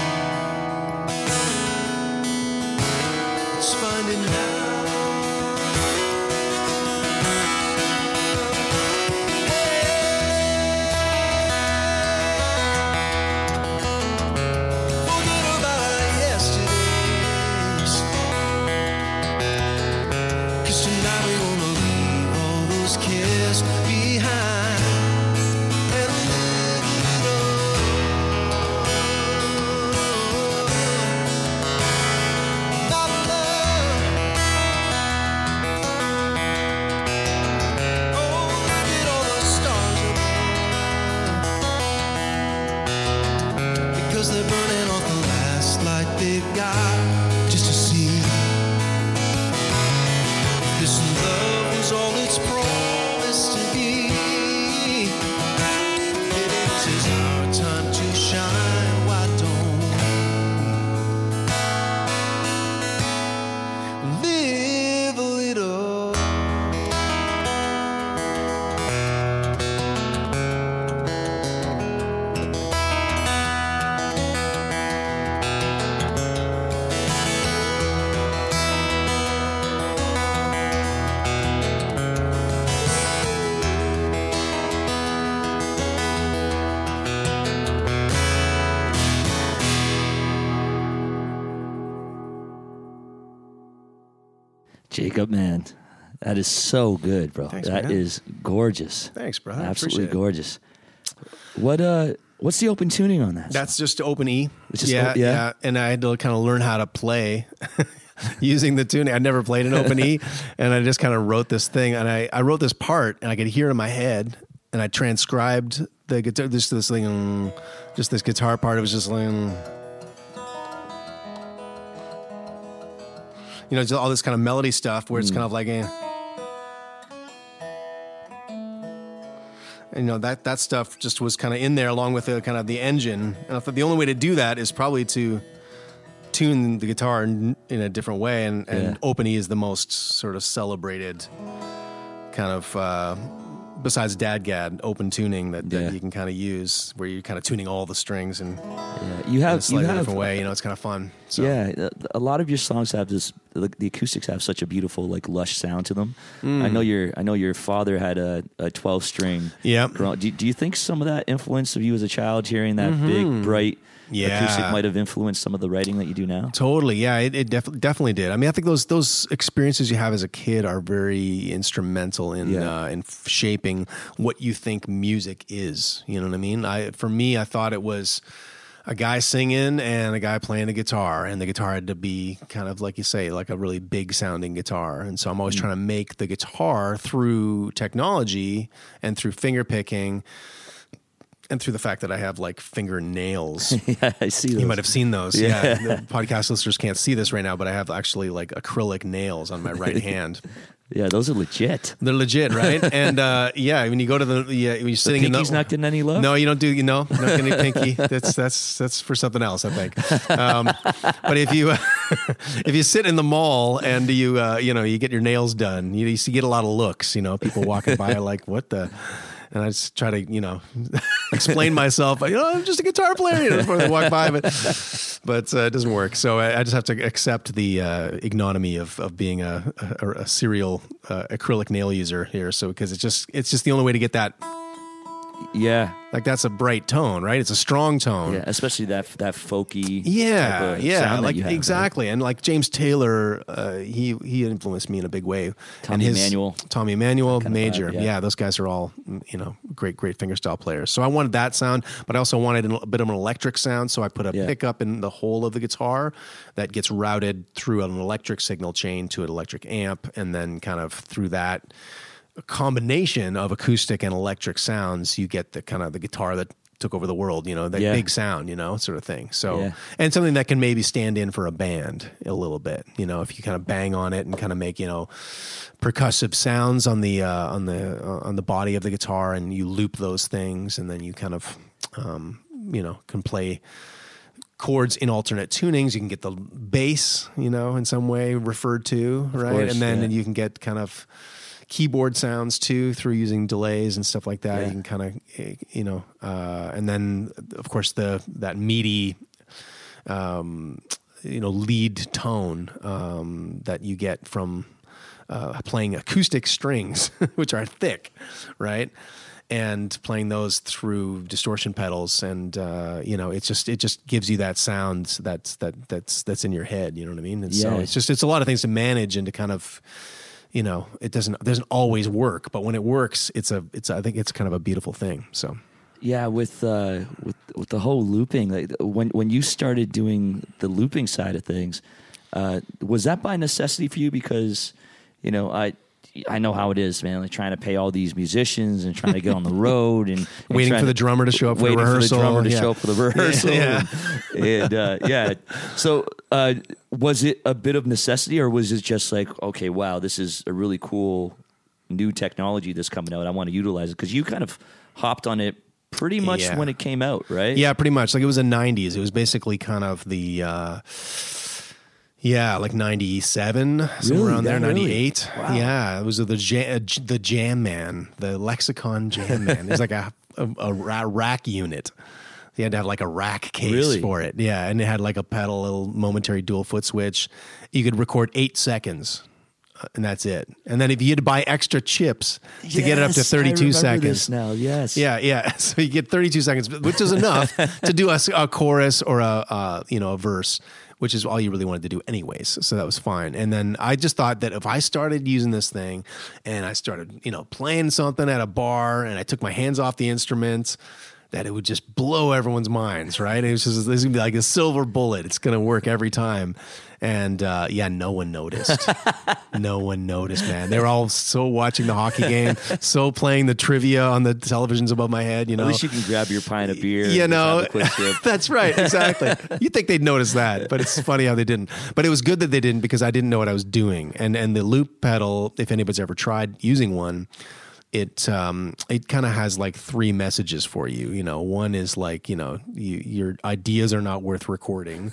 Let's find it now. Forget about our yesterdays. 'Cause tonight we're gonna leave all those cares behind and live a little. My love. Oh, look at all the stars above. Because they're burning off the last light they've got just to see. This love was all it's promised to be. It is our time to shine. Why don't we? Jacob, man, that is so good, bro. Thanks, That man. is gorgeous. Thanks, brother. I Absolutely appreciate it. gorgeous. What uh, what's the open tuning on that? That's just open E. It's just yeah, o- yeah? yeah. And I had to kind of learn how to play using the tuning. I'd never played an open E, and I just kind of wrote this thing. And I, I wrote this part, and I could hear it in my head, and I transcribed the guitar. This this thing, um, just this guitar part. It was just like, um, you know, just all this kind of melody stuff where it's Mm. kind of like. Eh. And, you know, that, that stuff just was kind of in there along with the kind of the engine. And I thought the only way to do that is probably to tune the guitar in, in a different way. And, and Yeah. Open E is the most sort of celebrated kind of, uh, besides DADGAD, open tuning that, that Yeah. you can kind of use where you're kind of tuning all the strings and Yeah, you in a have you slightly have different way. You know, it's kind of fun. So. Yeah, a- a lot of your songs have this. The, the acoustics have such a beautiful, like, lush sound to them. Mm. I know your I know your father had a, a twelve string. Yep. Do, do you think some of that influence of you as a child hearing that big, bright Yeah. acoustic might have influenced some of the writing that you do now? Totally, yeah, it, it def- definitely did. I mean, I think those those experiences you have as a kid are very instrumental in Yeah. uh, in f- shaping what you think music is. You know what I mean? I for me, I thought it was a guy singing and a guy playing a guitar, and the guitar had to be kind of like you say, like a really big sounding guitar. And so I'm always trying to make the guitar through technology and through finger picking. And through the fact that I have like fingernails. Yeah, I see those. You might have seen those. Yeah. Yeah. The podcast listeners can't see this right now, but I have actually like acrylic nails on my right hand. Yeah, those are legit. They're legit, right? And uh, yeah, when you go to the, yeah, when you're The sitting in the, pinky's not getting any love? no, you don't do, you know, not getting any pinky. That's that's that's for something else, I think. Um, but if you if you sit in the mall and you uh, you know you get your nails done, you, you see- get a lot of looks. You know, people walking by are like, what the. And I just try to, you know, explain myself. You know, I'm just a guitar player. You know, before they walk by, but but uh, it doesn't work. So I, I just have to accept the uh, ignominy of of being a a, a serial uh, acrylic nail user here. So because it's just it's just the only way to get that. Yeah, Like that's a bright tone, right? It's a strong tone. yeah, especially that that folky. Yeah, type of yeah, sound that like you have, right? exactly, and like James Taylor, uh, he he influenced me in a big way. Tommy and his, Emmanuel. Tommy Emmanuel, Kind of Major, vibe, yeah. yeah. those guys are all you know great, great fingerstyle players. So I wanted that sound, but I also wanted a bit of an electric sound. So I put a Yeah. pickup in the whole of the guitar that gets routed through an electric signal chain to an electric amp, and then kind of through that combination of acoustic and electric sounds, you get the kind of the guitar that took over the world, you know, that Yeah. big sound, you know, sort of thing. So, Yeah. and something that can maybe stand in for a band a little bit, you know, if you kind of bang on it and kind of make, you know, percussive sounds on the, uh, on the, uh, on the body of the guitar, and you loop those things, and then you kind of, um, you know, can play chords in alternate tunings. You can get the bass, you know, in some way referred to, right? course, and then yeah. you can get kind of keyboard sounds too through using delays and stuff like that. Yeah. You can kind of, you know, uh, and then of course the that meaty, um, you know, lead tone um, that you get from uh, playing acoustic strings, which are thick, right? And playing those through distortion pedals, and uh, you know, it's just it just gives you that sound that's that that's that's in your head. You know what I mean? And so Yeah. it's just it's a lot of things to manage and to kind of. You know, it doesn't it doesn't always work, but when it works, it's a it's I think it's kind of a beautiful thing. So Yeah, with uh, with with the whole looping, like when when you started doing the looping side of things, uh, was that by necessity for you? Because you know, I I know how it is, man. Like trying to pay all these musicians and trying to get on the road and, and waiting trying for the to- drummer to show up for the waiting rehearsal, for the drummer to yeah. show up for the rehearsal. Yeah, and, and, uh, yeah. So, uh, was it a bit of necessity, or was it just like, okay, wow, this is a really cool new technology that's coming out. I want to utilize it, because you kind of hopped on it pretty much Yeah. when it came out, right? Yeah, pretty much. Like it was the nineties. It was basically kind of the, uh, yeah, like ninety-seven, somewhere Really? around there, That early? ninety-eight. Wow. Yeah, it was the jam, the Jam Man, the Lexicon Jam Man. It was like a, a, a ra- rack unit. You had to have like a rack case Really? for it. Yeah, and it had like a pedal, little momentary dual foot switch. You could record eight seconds. uh, And that's it. And then if you had to buy extra chips to get it up to Yes, I thirty-two remember seconds, this now, yes. yeah, yeah. So you get thirty-two seconds, which is enough to do a, a chorus or a uh, you know a verse which is all you really wanted to do anyways. So that was fine. And then I just thought that if I started using this thing and I started, you know, playing something at a bar and I took my hands off the instruments, that it would just blow everyone's minds, right? It was just, this is going to be like a silver bullet. It's going to work every time. And uh, yeah, no one noticed. No one noticed, man. They were all so watching the hockey game, so playing the trivia on the televisions above my head, you know. At least you can grab your pint of beer. You and know, have a quick sip. That's right, exactly. You'd think they'd notice that, but it's funny how they didn't. But it was good that they didn't because I didn't know what I was doing. And and the loop pedal, if anybody's ever tried using one, it um, it kind of has like three messages for you. You know, one is like, you know, you, your ideas are not worth recording.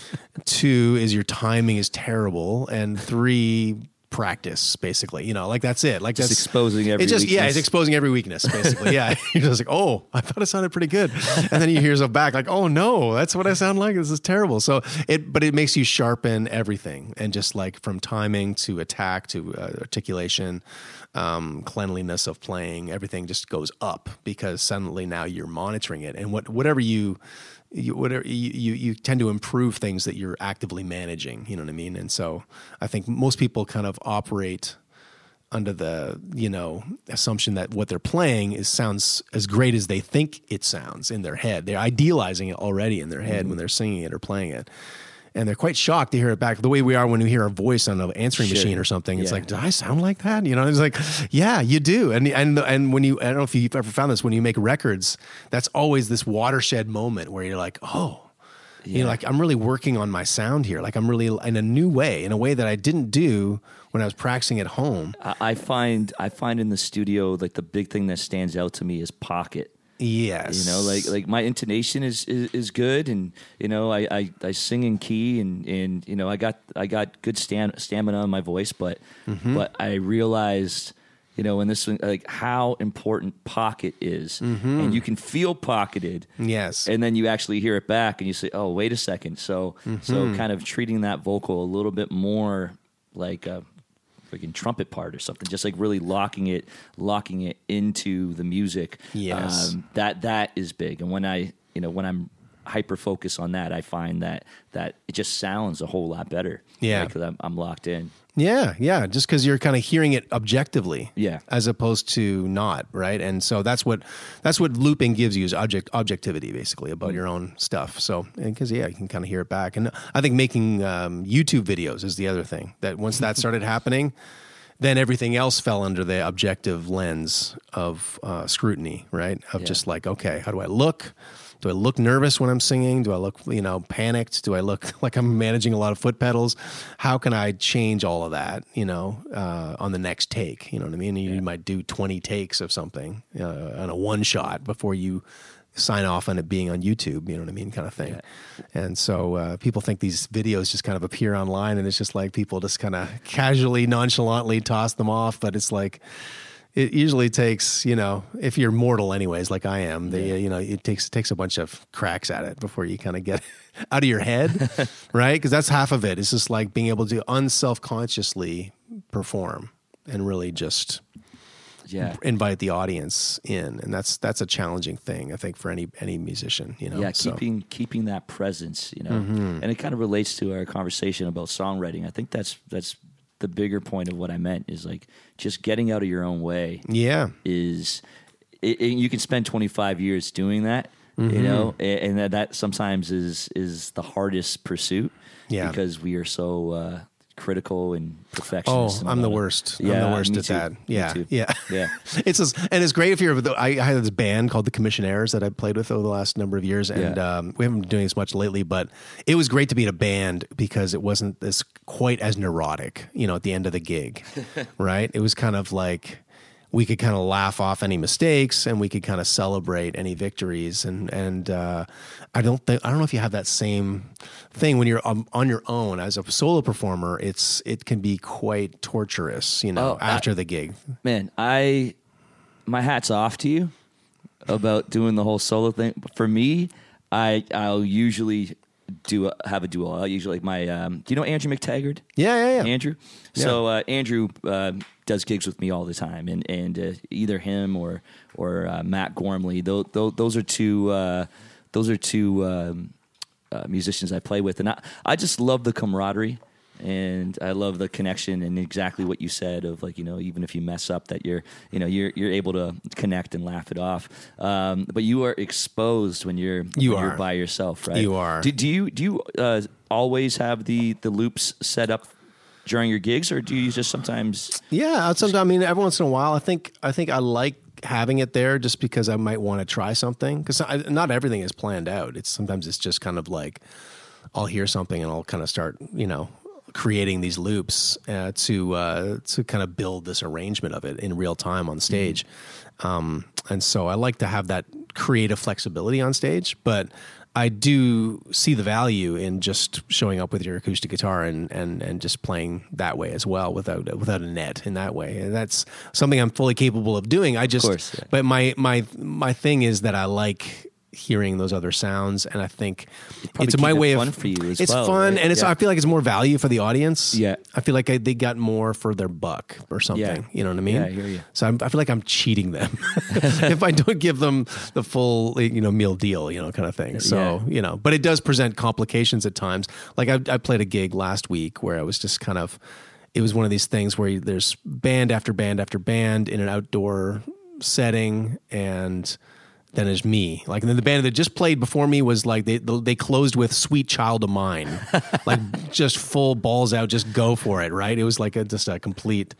Two is your timing is terrible. And three, practice, basically. You know, like that's it. Like just that's exposing every it just, weakness. Yeah, it's exposing every weakness, basically. Yeah. You're just like, oh, I thought it sounded pretty good. And then you hear yourself back like, oh no, that's what I sound like. This is terrible. So it, but it makes you sharpen everything. And just like from timing to attack to uh, articulation, um, cleanliness of playing, everything just goes up because suddenly now you're monitoring it. And what, whatever you, You, whatever you, you you tend to improve things that you're actively managing, you know what I mean? And so I think most people kind of operate under the, you know, assumption that what they're playing is sounds as great as they think it sounds in their head. They're idealizing it already in their head mm-hmm. when they're singing it or playing it. And they're quite shocked to hear it back the way we are when we hear our voice on an answering Shit. machine or something. It's yeah. like, do I sound like that? You know, it's like, yeah, you do. And and and when you, I don't know if you've ever found this, when you make records, that's always this watershed moment where you're like, oh, yeah. you're like, I'm really working on my sound here. Like I'm really in a new way, in a way that I didn't do when I was practicing at home. I find I find in the studio, like the big thing that stands out to me is pocket. Yes. You know, like like my intonation is, is, is good, and you know, I, I, I sing in key, and, and you know, I got I got good stam- stamina on my voice, but mm-hmm. but I realized, you know, in this like how important pocket is, mm-hmm. and you can feel pocketed, yes, and then you actually hear it back, and you say, oh, wait a second, so mm-hmm. so kind of treating that vocal a little bit more like a freaking trumpet part or something, just like really locking it, locking it into the music. Yes, um, that that is big. And when I, you know, when I'm hyper focused on that, I find that that it just sounds a whole lot better. Yeah, because I'm, I'm locked in. Yeah, yeah, just because you're kind of hearing it objectively, yeah, as opposed to not, right? And so that's what that's what looping gives you is object objectivity, basically, about mm-hmm. your own stuff. So because yeah, you can kind of hear it back. And I think making um, YouTube videos is the other thing that once that started happening, then everything else fell under the objective lens of uh, scrutiny, right? Of yeah. just like, okay, how do I look? Do I look nervous when I'm singing? Do I look, you know, panicked? Do I look like I'm managing a lot of foot pedals? How can I change all of that, you know, uh, on the next take? You know what I mean? You yeah. might do twenty takes of something uh, on a one shot before you sign off on it being on YouTube, you know what I mean, kind of thing. Yeah. And so uh, people think these videos just kind of appear online, and it's just like people just kind of casually, nonchalantly toss them off, but it's like, it usually takes, you know, if you're mortal anyways, like I am, the, yeah. you know, it takes it takes a bunch of cracks at it before you kind of get out of your head, right? Because that's half of it. It's just like being able to unself-consciously perform and really just yeah. invite the audience in, and that's that's a challenging thing, I think, for any any musician. You know, yeah, so. keeping keeping that presence, you know, mm-hmm. and it kind of relates to our conversation about songwriting. I think that's that's. the bigger point of what I meant is like just getting out of your own way. Yeah, is it, it, you can spend twenty-five years doing that, mm-hmm. you know, and, and that, that sometimes is is the hardest pursuit. Yeah, because we are so uh, critical and perfectionist. Oh, I'm the worst. Yeah, I'm the worst at too. that. Yeah, yeah, yeah. It's just, and it's great if you're. I, I had this band called the Commissionaires that I played with over the last number of years, and yeah. um, we haven't been doing this much lately. But it was great to be in a band because it wasn't this quite as neurotic. You know, at the end of the gig, right? It was kind of like we could kind of laugh off any mistakes, and we could kind of celebrate any victories. And and uh, I don't think I don't know if you have that same thing when you're on, on your own as a solo performer. It's it can be quite torturous, you know, oh, after I, the gig. Man, I my hat's off to you about doing the whole solo thing. For me, I I'll usually do a, have a duo. I'll usually like my. Um, do you know Andrew McTaggart? Yeah, yeah, yeah. Andrew. Yeah. So uh, Andrew uh, does gigs with me all the time, and and uh, either him or or uh, Matt Gormley. Those, those are two. Uh, those are two um, uh, musicians I play with, and I, I just love the camaraderie. And I love the connection and exactly what you said of like, you know, even if you mess up that you're, you know, you're, you're able to connect and laugh it off. Um, but you are exposed when you're, you when are. you're by yourself, right? You are. Do, do you, do you uh, always have the, the loops set up during your gigs, or do you just sometimes? Yeah. Sometimes, I mean, every once in a while, I think, I think I like having it there just because I might want to try something, because not everything is planned out. It's sometimes it's just kind of like, I'll hear something and I'll kind of start, you know, creating these loops uh, to uh, to kind of build this arrangement of it in real time on stage. Mm-hmm. Um, and so I like to have that creative flexibility on stage, but I do see the value in just showing up with your acoustic guitar and, and, and just playing that way as well without without a net in that way. And that's something I'm fully capable of doing. I just, of course, yeah. But my, my, my thing is that I like hearing those other sounds, and I think it's my way of fun for you as it's well, fun right? and it's yeah. I feel like it's more value for the audience. Yeah, I feel like I, they got more for their buck or something. Yeah. You know what I mean? Yeah, I hear you. So I'm, I feel like I'm cheating them if I don't give them the full, you know, meal deal, you know, kind of thing. So Yeah. you know, but it does present complications at times. Like I, I played a gig last week where I was just kind of, it was one of these things where there's band after band after band in an outdoor setting, and then there's me. Like, and then the band that just played before me was like, they they closed with Sweet Child of Mine. Like, just full balls out, just go for it, right? It was like a, just a complete,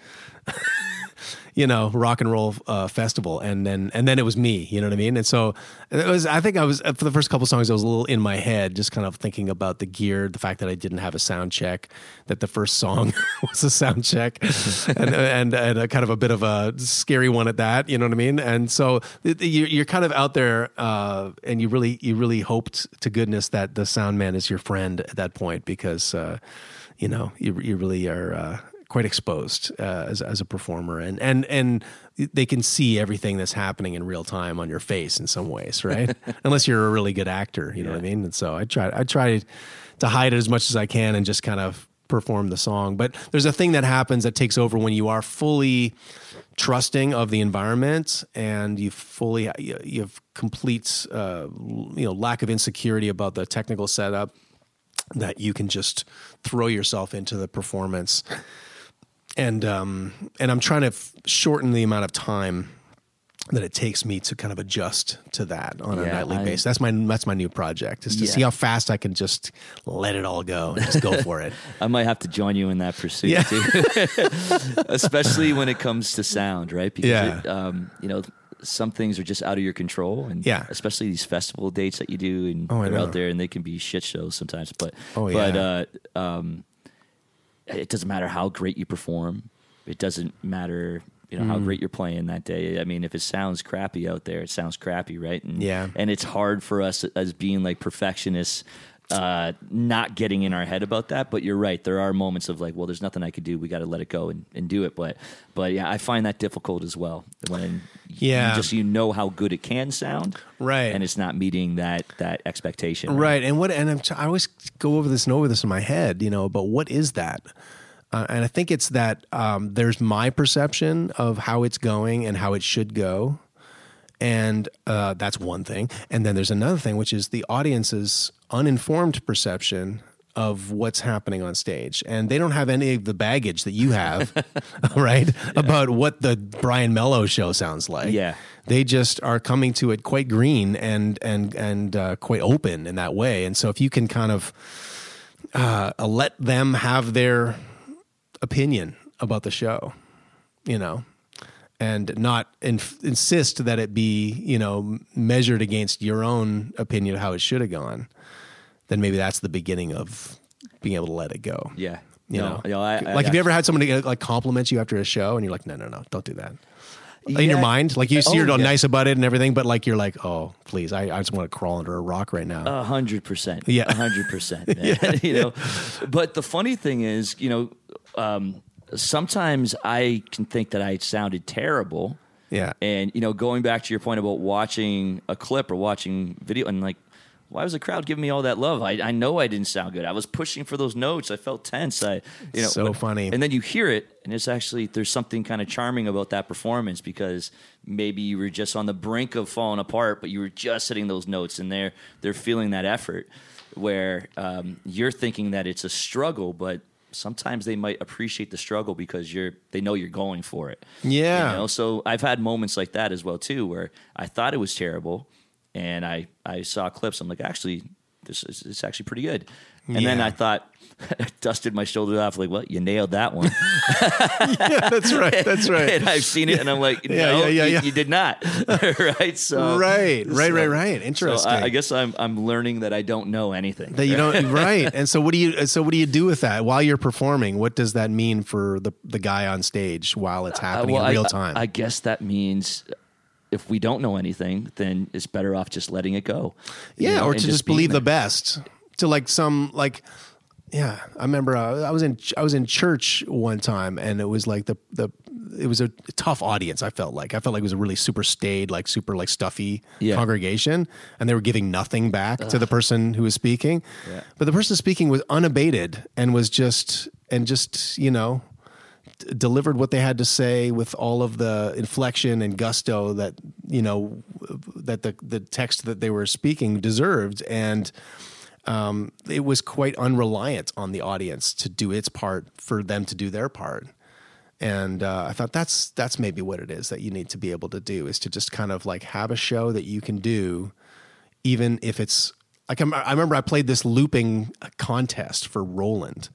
you know, rock and roll uh, festival. And then and then it was me, you know what I mean? And so it was, I think I was, for the first couple songs, I was a little in my head, just kind of thinking about the gear, the fact that I didn't have a sound check, that the first song was a sound check, and, and, and a kind of a bit of a scary one at that, you know what I mean? And so you're kind of out there, uh, and you really, you really hoped to goodness that the sound man is your friend at that point, because, uh, you know, you, you really are, uh, quite exposed uh, as as a performer, and and and they can see everything that's happening in real time on your face in some ways, right? Unless you're a really good actor, you know yeah. what I mean. And so I try I try to hide it as much as I can and just kind of perform the song. But there's a thing that happens that takes over when you are fully trusting of the environment, and you fully you have complete uh, you know lack of insecurity about the technical setup, that you can just throw yourself into the performance. And um, and I'm trying to f- shorten the amount of time that it takes me to kind of adjust to that on a Yeah, nightly I- basis. That's my that's my new project, is to Yeah. see how fast I can just let it all go and just go for it. I might have to join you in that pursuit Yeah. too, especially when it comes to sound, right? Because Yeah. it, um, you know, some things are just out of your control, and Yeah. especially these festival dates that you do, and Oh, I they're know. out there, and they can be shit shows sometimes. But Oh, but yeah. uh, um, it doesn't matter how great you perform. It doesn't matter, you know, Mm. how great you're playing that day. I mean, if it sounds crappy out there, it sounds crappy, right? And, Yeah. And it's hard for us as being like perfectionists, uh, not getting in our head about that. But you're right. There are moments of like, well, there's nothing I could do. We got to let it go and, and do it. But, but yeah, I find that difficult as well, when Yeah. you just, you know how good it can sound. Right. And it's not meeting that, that expectation. Right. And what and I'm t- I always go over this and over this in my head, you know, about what is that? Uh, and I think it's that um, there's my perception of how it's going and how it should go. And uh, that's one thing. And then there's another thing, which is the audience's uninformed perception of what's happening on stage. And they don't have any of the baggage that you have, right? Yeah. About what the Brian Mello show sounds like. Yeah. They just are coming to it quite green and and and uh, quite open in that way. And so if you can kind of uh, let them have their opinion about the show, you know, and not inf- insist that it be, you know, measured against your own opinion of how it should have gone, then maybe that's the beginning of being able to let it go. Yeah. You No, know, you know, I- I- like have you ever had somebody uh, like compliment you after a show and you're like, no, no, no, don't do that. In your Yeah. mind, like you see, Oh, you're all yeah. nice about it and everything, but like you're like, oh, please, I, I just want to crawl under a rock right now. A hundred percent. Yeah. A hundred percent. man. You know, but the funny thing is, you know, um, sometimes I can think that I sounded terrible. Yeah. And, you know, going back to your point about watching a clip or watching video and like, why was the crowd giving me all that love? I, I know I didn't sound good. I was pushing for those notes. I felt tense. I, you know, so when, funny. And then you hear it, and it's actually, there's something kind of charming about that performance, because maybe you were just on the brink of falling apart, but you were just hitting those notes, and they're they're feeling that effort, where um, you're thinking that it's a struggle, but sometimes they might appreciate the struggle because you're they know you're going for it. Yeah. You know? So I've had moments like that as well too, where I thought it was terrible, and I, I saw clips. I'm like, actually, this is it's actually pretty good. And yeah. then I thought, dusted my shoulders off, like, well, you nailed that one. Yeah, that's right. That's right. And I've seen it, and I'm like, no, yeah, yeah, yeah, you, yeah. you did not. Right? So right, right, so, right, right. Interesting. So I, I guess I'm I'm learning that I don't know anything. That you don't right. And so what do you so what do you do with that while you're performing? What does that mean for the the guy on stage while it's happening uh, well, in real I, time? I guess that means if we don't know anything, then it's better off just letting it go. Yeah, you know, or and to just believe there. the best. To like some like yeah, I remember uh, I was in I was in church one time, and it was like the the it was a tough audience. I felt like I felt like it was a really super staid, like super like stuffy Yeah. congregation, and they were giving nothing back Ugh. to the person who was speaking. Yeah. But the person speaking was unabated and was just and just you know d- delivered what they had to say with all of the inflection and gusto that you know that the the text that they were speaking deserved, and Um, it was quite unreliant on the audience to do its part for them to do their part. And uh, I thought that's that's maybe what it is that you need to be able to do, is to just kind of like have a show that you can do, even if it's like I'm, I remember I played this looping contest for Roland,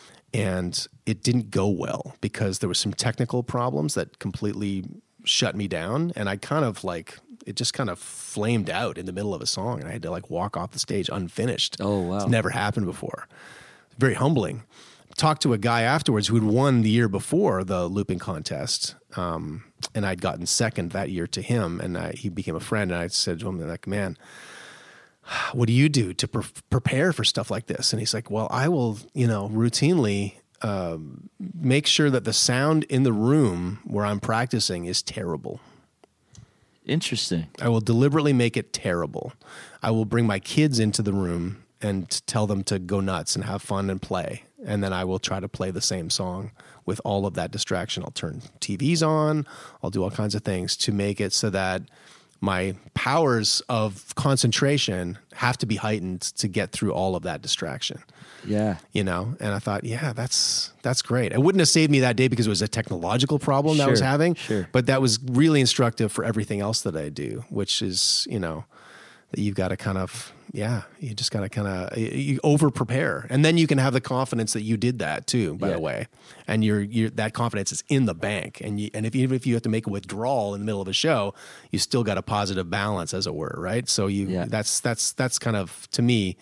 and it didn't go well because there was some technical problems that completely shut me down, and I kind of like it just kind of flamed out in the middle of a song, and I had to like walk off the stage unfinished. Oh, wow. It's never happened before. Very humbling. Talked to a guy afterwards who had won the year before the looping contest, um, and I'd gotten second that year to him, and I, he became a friend, and I said to him, like, man, what do you do to pre- prepare for stuff like this? And he's like, well, I will, you know, routinely um, make sure that the sound in the room where I'm practicing is terrible. Interesting. I will deliberately make it terrible. I will bring my kids into the room and tell them to go nuts and have fun and play. And then I will try to play the same song with all of that distraction. I'll turn T Vs on. I'll do all kinds of things to make it so that my powers of concentration have to be heightened to get through all of that distraction. Yeah. You know, and I thought, yeah, that's that's great. It wouldn't have saved me that day because it was a technological problem that I was Sure, having. sure. But that was really instructive for everything else that I do, which is, you know, that you've got to kind of, yeah, you just got to kind of you over prepare, and then you can have the confidence that you did that too. By Yeah. the way, and you're you're that confidence is in the bank, and you, and if even if you have to make a withdrawal in the middle of a show, you still got a positive balance, as it were, right? So you Yeah. that's that's that's kind of, to me.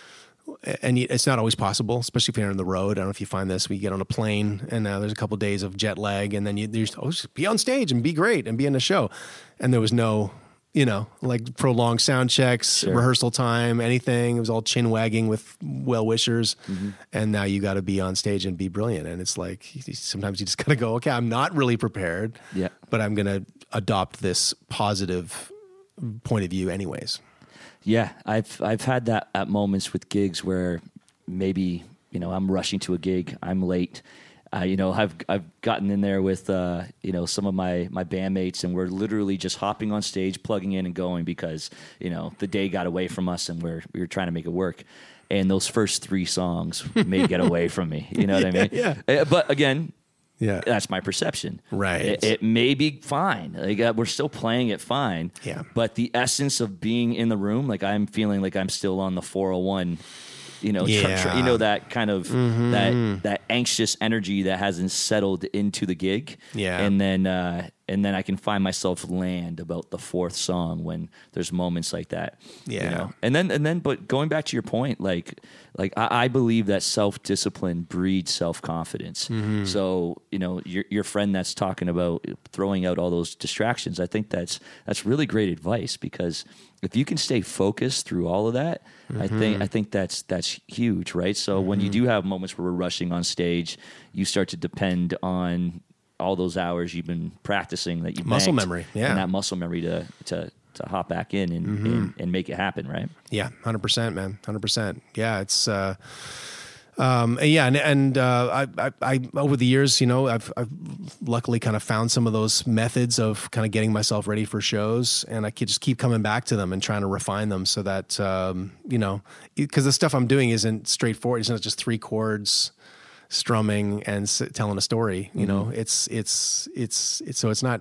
And it's not always possible, especially if you're on the road. I don't know if you find this. We get on a plane, and uh, there's a couple of days of jet lag, and then you there's oh, just be on stage and be great and be in the show. And there was no, you know, like prolonged sound checks, Sure. rehearsal time, anything. It was all chin wagging with well wishers. Mm-hmm. And now you got to be on stage and be brilliant. And it's like sometimes you just got to go, okay, I'm not really prepared, Yeah. but I'm going to adopt this positive point of view, anyways. Yeah, I've I've had that at moments with gigs where maybe, you know, I'm rushing to a gig, I'm late. Uh, you know, I've I've gotten in there with uh, you know, some of my my bandmates, and we're literally just hopping on stage, plugging in and going because, you know, the day got away from us and we're we were trying to make it work. And those first three songs may get away from me. You know what I mean? Yeah. Uh, But again, Yeah. that's my perception. Right. It, it may be fine. Like uh, we're still playing it fine. Yeah. But the essence of being in the room, like I'm feeling like I'm still on the four oh one. You know, tr- Yeah. tr- you know that kind of Mm-hmm. that that anxious energy that hasn't settled into the gig. Yeah. And then uh, and then I can find myself land about the fourth song when there's moments like that. Yeah. You know? And then and then but going back to your point, like like I, I believe that self discipline breeds self confidence. Mm-hmm. So, you know, your your friend that's talking about throwing out all those distractions, I think that's that's really great advice, because if you can stay focused through all of that, mm-hmm. I think I think that's that's huge, right? So mm-hmm. when you do have moments where we're rushing on stage, you start to depend on all those hours you've been practicing that you Muscle memory, yeah. and that muscle memory to to to hop back in and, mm-hmm. and, and make it happen, right? Yeah, one hundred percent, man. one hundred percent. Yeah, it's... Uh, Um, yeah, and, and uh, I, I, I, over the years, you know, I've, I've luckily kind of found some of those methods of kind of getting myself ready for shows, and I could just keep coming back to them and trying to refine them so that, um, you know, because the stuff I'm doing isn't straightforward. It's not just three chords, strumming and s- telling a story. You mm-hmm. know, it's it's it's it's so it's not.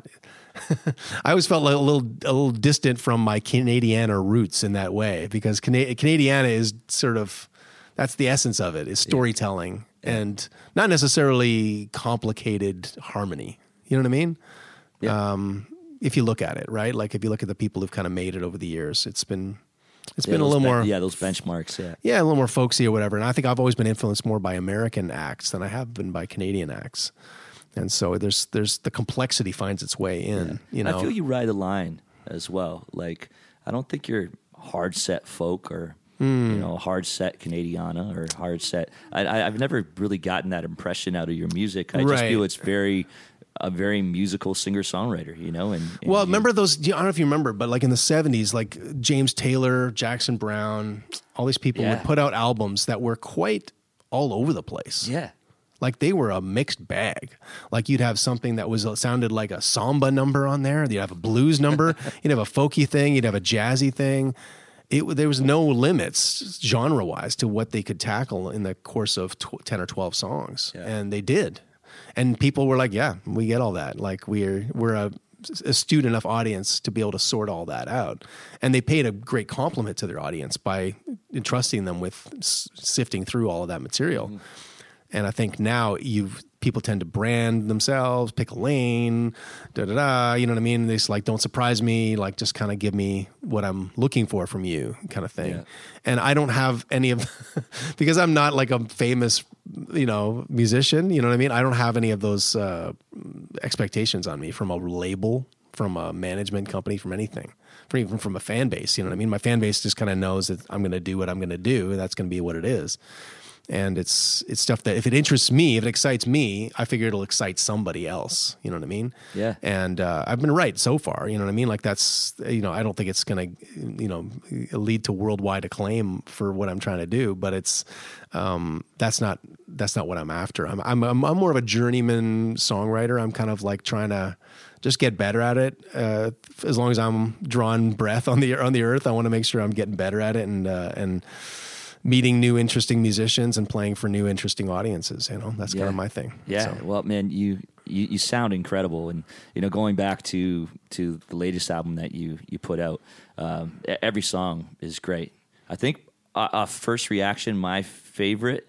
I always felt like a little a little distant from my Canadiana roots in that way, because Cana- Canadiana is sort of. That's the essence of it, is storytelling yeah. Yeah. and not necessarily complicated harmony. You know what I mean? Yeah. Um, if you look at it, right? Like if you look at the people who've kind of made it over the years, it's been it's yeah, been a little be- more yeah, those benchmarks, yeah. Yeah, a little more folksy or whatever. And I think I've always been influenced more by American acts than I have been by Canadian acts. And so there's there's the complexity finds its way in. Yeah. You know, I feel you ride a line as well. Like I don't think you're hard set folk or Mm. you know, hard set Canadiana or hard set. I, I, I've never really gotten that impression out of your music. I right. just feel it's very, a very musical singer songwriter. You know, and, and well, you, remember those? I don't know if you remember, but like in the seventies, like James Taylor, Jackson Browne, all these people yeah. would put out albums that were quite all over the place. Yeah. Like they were a mixed bag. Like you'd have something that was sounded like a samba number on there. You'd have a blues number. You'd have a folky thing. You'd have a jazzy thing. It, there was no limits genre-wise to what they could tackle in the course of tw- ten or twelve songs, yeah. and they did. And people were like, "Yeah, we get all that. Like we're we're a astute enough audience to be able to sort all that out." And they paid a great compliment to their audience by entrusting them with s- sifting through all of that material. Mm-hmm. And I think now you've people tend to brand themselves, pick a lane, da da da. You know what I mean? They just like, don't surprise me, like just kind of give me what I'm looking for from you, kind of thing. Yeah. And I don't have any of because I'm not like a famous, you know, musician. You know what I mean? I don't have any of those uh, expectations on me from a label, from a management company, from anything, from even from a fan base. You know what I mean? My fan base just kind of knows that I'm going to do what I'm going to do, and that's going to be what it is. And it's it's stuff that if it interests me, if it excites me, I figure it'll excite somebody else. You know what I mean? Yeah. And uh, I've been right so far. You know what I mean? Like that's, you know, I don't think it's going to, you know, lead to worldwide acclaim for what I'm trying to do. But it's um, that's not that's not what I'm after. I'm I'm I'm, I'm more of a journeyman songwriter. I'm kind of like trying to just get better at it. Uh, as long as I'm drawing breath on the on the earth, I want to make sure I'm getting better at it and uh, and. meeting new interesting musicians and playing for new interesting audiences. You know, that's yeah. kind of my thing. Yeah. So. Well, man, you, you, you sound incredible. And, you know, going back to, to the latest album that you, you put out, um, every song is great. I think uh, uh, first reaction, my favorite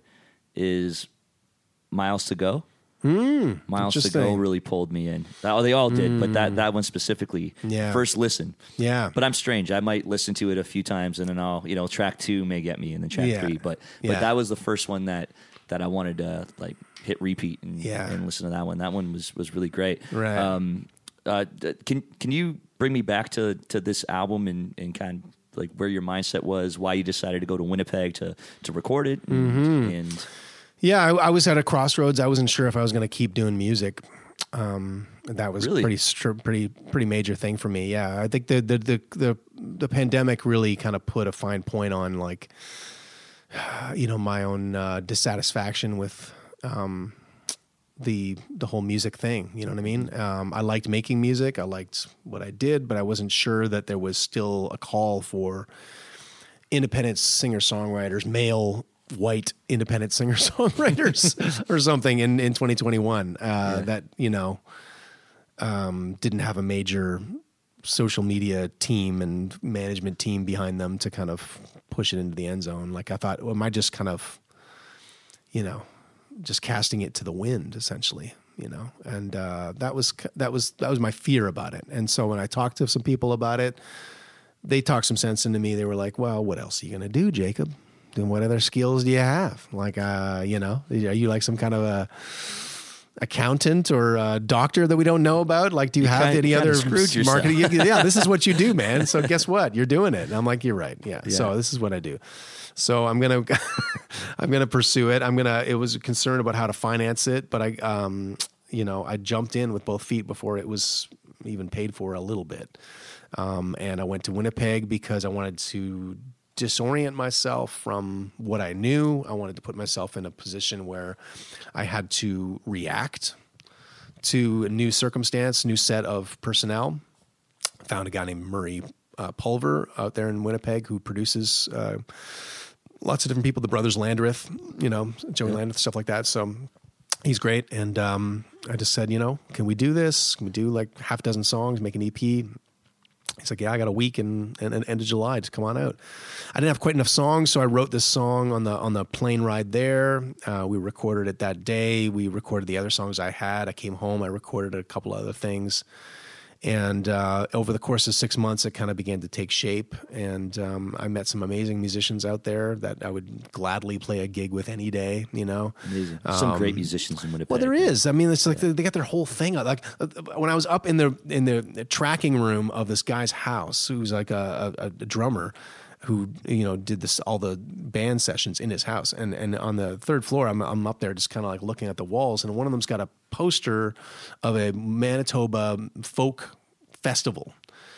is Miles to Go. Mm, Miles to Go really pulled me in. Oh, they all did, mm. but that, that one specifically, yeah. first listen. Yeah. But I'm strange. I might listen to it a few times and then I'll, you know, track two may get me and then track yeah. three. But but yeah. that was the first one that, that I wanted to like hit repeat and, yeah. and listen to that one. That one was, was really great. Right. Um, uh, can can you bring me back to, to this album and, and kind of like where your mindset was, why you decided to go to Winnipeg to, to record it and, mm-hmm. and Yeah, I, I was at a crossroads. I wasn't sure if I was going to keep doing music. Um, that was really? pretty, pretty, pretty major thing for me. Yeah, I think the the the the, the pandemic really kind of put a fine point on like, you know, my own uh, dissatisfaction with um, the the whole music thing. You know what I mean? Um, I liked making music. I liked what I did, but I wasn't sure that there was still a call for independent singer songwriters, male. white independent singer-songwriters or something in, in twenty twenty-one uh, yeah. that, you know, um, didn't have a major social media team and management team behind them to kind of push it into the end zone. Like I thought, well, am I just kind of, you know, just casting it to the wind essentially, you know? And uh, that was, that was, that was my fear about it. And so when I talked to some people about it, they talked some sense into me. They were like, well, what else are you going to do, Jacob? And what other skills do you have? Like, uh, you know, are you like some kind of a accountant or a doctor that we don't know about? Like, do you, you have kind, any other marketing? Yeah, this is what you do, man. So guess what? You're doing it. And I'm like, you're right. Yeah. yeah. So this is what I do. So I'm going to, I'm going to pursue it. I'm going to, it was a concern about how to finance it, but I, um, you know, I jumped in with both feet before it was even paid for a little bit. Um, and I went to Winnipeg because I wanted to disorient myself from what I knew. I wanted to put myself in a position where I had to react to a new circumstance, new set of personnel. Found a guy named Murray uh, Pulver out there in Winnipeg who produces uh, lots of different people, the brothers Landreth, you know, Joey yeah. Landreth, stuff like that. So he's great. And um, I just said, you know, can we do this? Can we do like half a dozen songs, make an E P? He's like, yeah, I got a week and and end of July. Just come on out. I didn't have quite enough songs, so I wrote this song on the on the plane ride there. Uh, we recorded it that day. We recorded the other songs I had. I came home. I recorded a couple other things. And uh, over the course of six months, it kind of began to take shape. And um, I met some amazing musicians out there that I would gladly play a gig with any day, you know. Amazing. Some um, great musicians in Winnipeg. Well, there is. I mean, it's like yeah. they, they got their whole thing. Like uh, when I was up in the in the tracking room of this guy's house, who's like a, a, a drummer, who, you know, did this all the band sessions in his house. And and on the third floor, I'm I'm up there just kind of like looking at the walls, and one of them's got a poster of a Manitoba folk festival.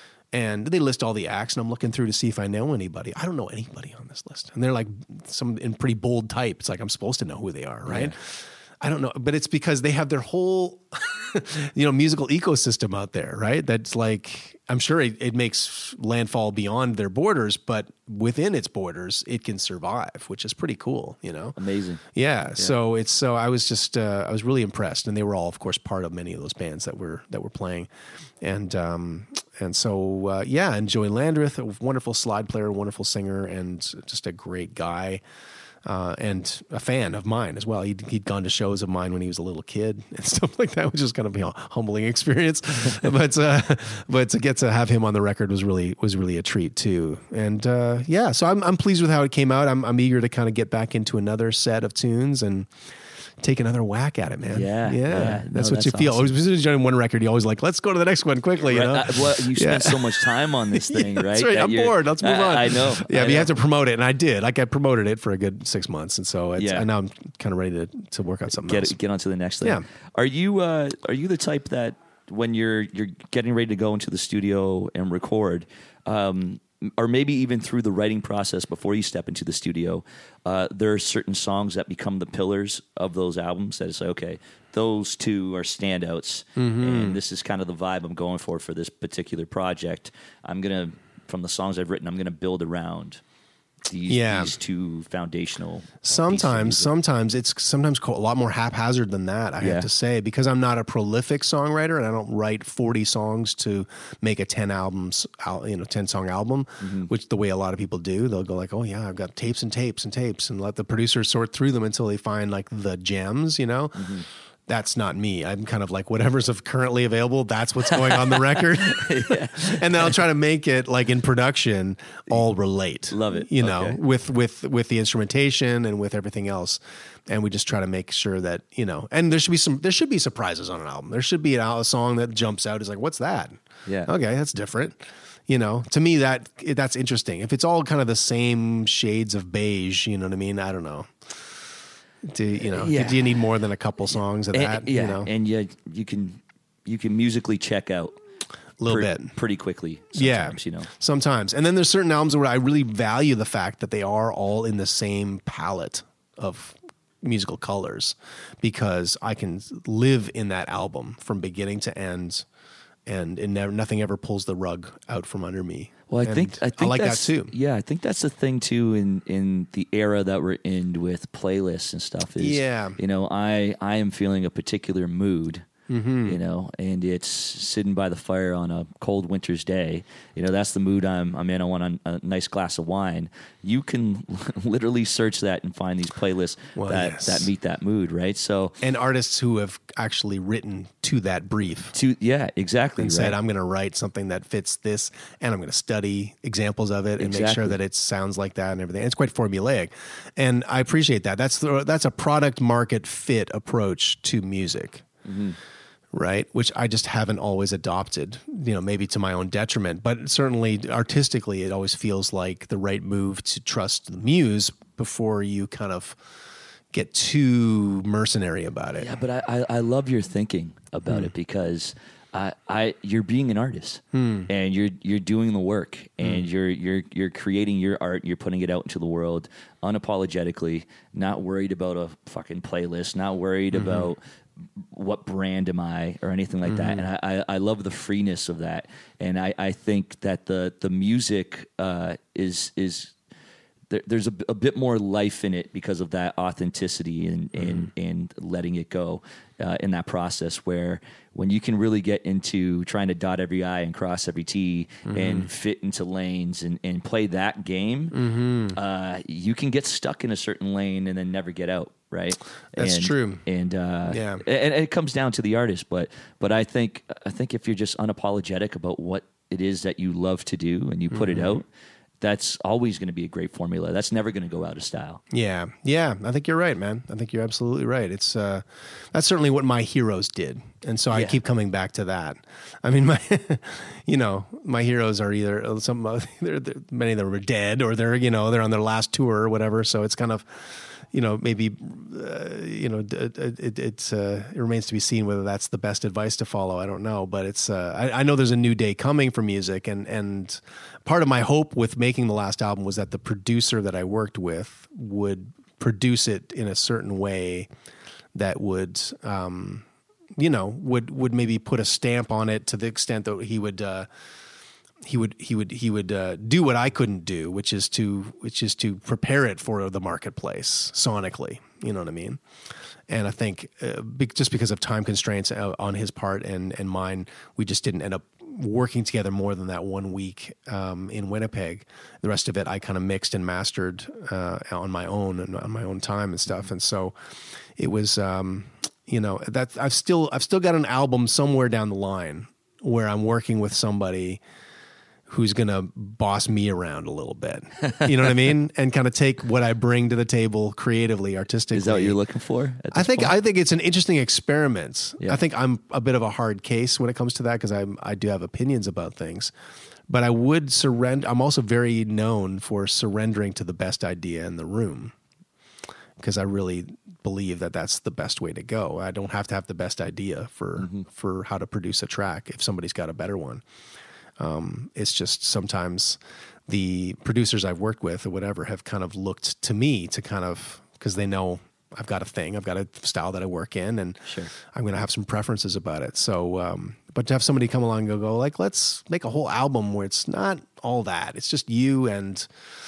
And they list all the acts, and I'm looking through to see if I know anybody. I don't know anybody on this list. And they're like some in pretty bold type. It's like I'm supposed to know who they are, right? Yeah. I don't know, but it's because they have their whole, you know, musical ecosystem out there, right? That's like, I'm sure it, it makes landfall beyond their borders, but within its borders, it can survive, which is pretty cool, you know? Amazing. Yeah. yeah. So it's, so I was just, uh, I was really impressed, and they were all, of course, part of many of those bands that were, that were playing. And, um, and so, uh, yeah, and Joey Landreth, a wonderful slide player, wonderful singer, and just a great guy. Uh, and a fan of mine as well. He'd, he'd gone to shows of mine when he was a little kid and stuff like that, which is kind of a humbling experience. but uh, but to get to have him on the record was really was really a treat too. And uh, yeah, so I'm I'm pleased with how it came out. I'm I'm eager to kind of get back into another set of tunes and take another whack at it, man. Yeah, yeah. yeah. That's no, what that's you feel. awesome. Always, as soon as you're on one record, you always like, let's go to the next one quickly. You right. know, uh, well, you spent yeah. so much time on this thing, yeah, right? That's right. That I'm bored. Let's move I, on. I know. Yeah, I but know. you have to promote it, and I did. Like I promoted it for a good six months, and so it's, yeah. and now I'm kind of ready to to work on something get else. It, get on to the next thing. Yeah. Are you uh, are you the type that when you're you're getting ready to go into the studio and record, um, or maybe even through the writing process before you step into the studio, uh, there are certain songs that become the pillars of those albums that it's like, okay, those two are standouts, mm-hmm. and this is kind of the vibe I'm going for for this particular project. I'm going to, from the songs I've written, I'm going to build around these, yeah. these two foundational sometimes sometimes it's sometimes a lot more haphazard than that, I yeah. have to say, because I'm not a prolific songwriter and I don't write forty songs to make a ten albums you know ten song album, mm-hmm. which the way a lot of people do. They'll go like, oh yeah, I've got tapes and tapes and tapes, and let the producers sort through them until they find like the gems, you know. Mm-hmm. That's not me. I'm kind of like whatever's currently available, that's what's going on the record. yeah. And then I'll try to make it like in production all relate. Love it. You know, okay. with with with the instrumentation and with everything else. And we just try to make sure that, you know, and there should be some there should be surprises on an album. There should be a, a song that jumps out is like, what's that? Yeah. Okay, that's different. You know, to me that that's interesting. If it's all kind of the same shades of beige, you know what I mean? I don't know. Do you know? Yeah. Do you need more than a couple songs of and, that? Yeah, you know? and you you can you can musically check out a little pre- bit pretty quickly. Yeah, Sometimes, you know. Sometimes, and then there's certain albums where I really value the fact that they are all in the same palette of musical colors, because I can live in that album from beginning to end, and it never nothing ever pulls the rug out from under me. Well, I and think I think I like that that's, too. Yeah, I think that's the thing too in, in the era that we're in with playlists and stuff. Is, yeah, you know, I I am feeling a particular mood. Mm-hmm. You know, and it's sitting by the fire on a cold winter's day. You know, that's the mood I'm I'm in. I want a, a nice glass of wine. You can literally search that and find these playlists well, that, yes. that meet that mood, right? So, and artists who have actually written to that brief. To yeah, exactly. And right. said, I'm going to write something that fits this, and I'm going to study examples of it and exactly. make sure that it sounds like that and everything. And it's quite formulaic, and I appreciate that. That's the, that's a product market fit approach to music. Mm-hmm. Right, which I just haven't always adopted, you know, maybe to my own detriment, but certainly artistically, it always feels like the right move to trust the muse before you kind of get too mercenary about it. Yeah, but I, I, I love your thinking about mm. it, because I, I you're being an artist, Hmm. and you're you're doing the work, and you're you're you're creating your art. You're putting it out into the world unapologetically, not worried about a fucking playlist, not worried Mm-hmm. about what brand am I or anything like that. And I, I, I love the freeness of that, and I, I think that the the music uh, is is. There, there's a, a bit more life in it because of that authenticity and and, and letting it go uh, in that process, where when you can really get into trying to dot every I and cross every T and fit into lanes and, and play that game, uh, you can get stuck in a certain lane and then never get out. Right. That's and, true. And uh, Yeah. and, and it comes down to the artist, but but I think I think if you're just unapologetic about what it is that you love to do and you put it out, that's always going to be a great formula. That's never going to go out of style. Yeah, yeah, I think you're right, man. I think you're absolutely right. It's uh, that's certainly what my heroes did, and so I Yeah. keep coming back to that. I mean, my, you know, my heroes are either some they're, they're, many of them are dead, or they're you know they're on their last tour or whatever. So it's kind of, you know, maybe uh, you know it it, it's, uh, it remains to be seen whether that's the best advice to follow. I don't know, but it's uh, I, I know there's a new day coming for music, and and. Part of my hope with making the last album was that the producer that I worked with would produce it in a certain way that would, um, you know, would would maybe put a stamp on it to the extent that he would uh, he would he would he would uh, do what I couldn't do, which is to which is to prepare it for the marketplace sonically. You know what I mean? And I think uh, be, just because of time constraints uh, on his part and and mine, we just didn't end up working together more than that one week um, in Winnipeg. The rest of it, I kind of mixed and mastered uh, on my own and on my own time and stuff. And so it was, um, you know, that I've still I've still got an album somewhere down the line where I'm working with somebody who's going to boss me around a little bit. You know what I mean? And kind of take what I bring to the table creatively, artistically. Is that what you're looking for? At I this think point? I think it's an interesting experiment. Yeah. I think I'm a bit of a hard case when it comes to that because I I do have opinions about things, but I would surrender. I'm also very known for surrendering to the best idea in the room because I really believe that that's the best way to go. I don't have to have the best idea for Mm-hmm. for how to produce a track if somebody's got a better one. Um, it's just sometimes the producers I've worked with or whatever have kind of looked to me to kind of, because they know I've got a thing, I've got a style that I work in, and Sure. I'm going to have some preferences about it. So, um, but to have somebody come along and go, go, like, let's make a whole album where it's not all that. It's just you and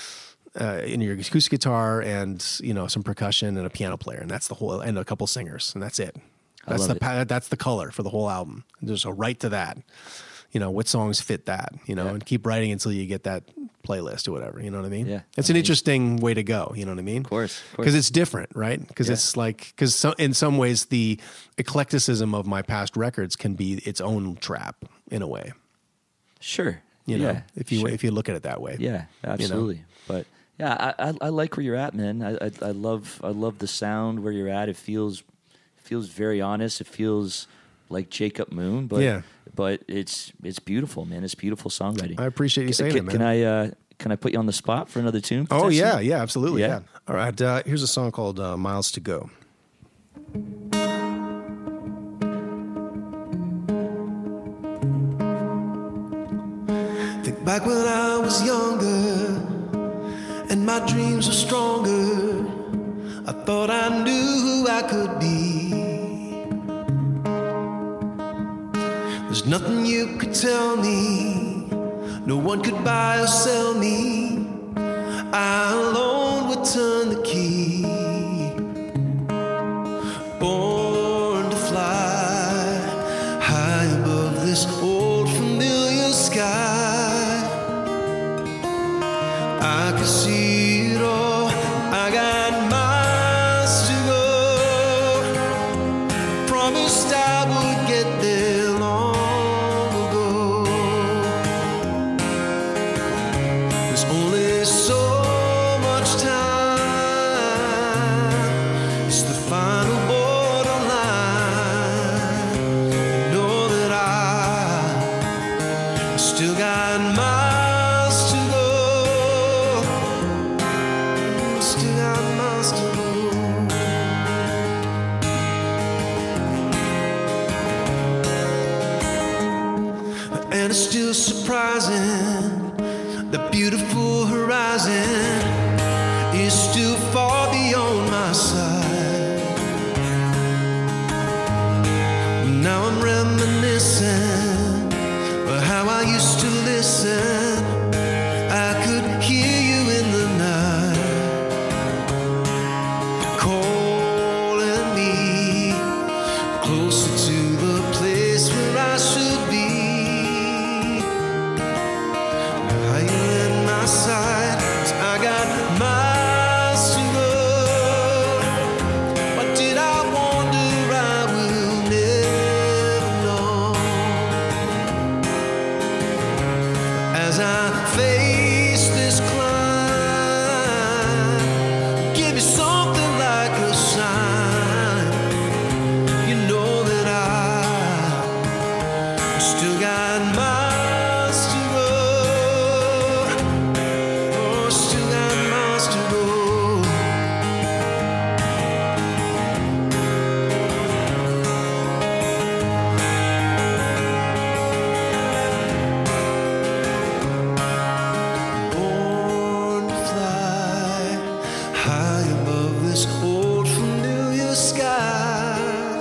uh, in your acoustic guitar and, you know, some percussion and a piano player. And that's the whole, and a couple singers, and that's it. I That's love the, it. pa- that's the color for the whole album. There's a right to that. You know, what songs fit that, you know, Yeah. and keep writing until you get that playlist or whatever, you know what I mean? Yeah. It's an interesting way to go, you know what I mean? Of course. Of course. Because it's different, right? Because Yeah. it's like, because so, in some ways the eclecticism of my past records can be its own trap in a way, Sure. you yeah. know, if you Sure. if you look at it that way. Yeah, absolutely. But yeah, I, I I like where you're at, man. I, I I love I love the sound where you're at. It feels feels very honest. It feels like Jacob Moon, but Yeah. but it's it's beautiful, man. It's beautiful songwriting. I appreciate you saying can, it, man. Can I uh, can I put you on the spot for another tune? Oh, potentially? yeah, yeah, absolutely, Yeah. yeah. All right, uh, here's a song called uh, Miles to Go. Think back when I was younger and my dreams were stronger. I thought I knew who I could be. There's nothing you could tell me, no one could buy or sell me. I alone would turn the key. Born to fly high above this old familiar sky. I could see it all. I got miles to go. Promised I would get there long ago. There's only so much time. It's the final borderline. Know that I still got miles to go. Still got miles to go. still surprising. The beautiful horizon is still far beyond my sight. Now I'm reminiscing of how I used to listen. I could hear you in the night, calling me closer to the place where I should be. How you in my side, 'cause I got miles to go. What did I wonder? I will never know. As I face this climb, give me something like a sign. You know that I still got miles to go. Oh, still got miles to go. Born to fly high above this old familiar sky.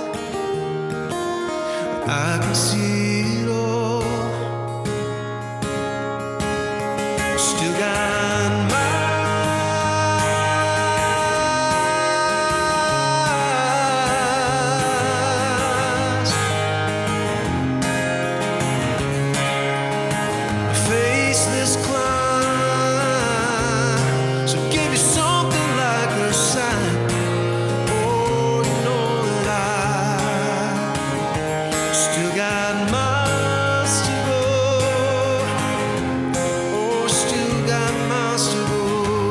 I can see it all. Still got miles. Face this climb, so give me something like a sign. Oh, you know that I still got miles to go. Oh, still got miles to go.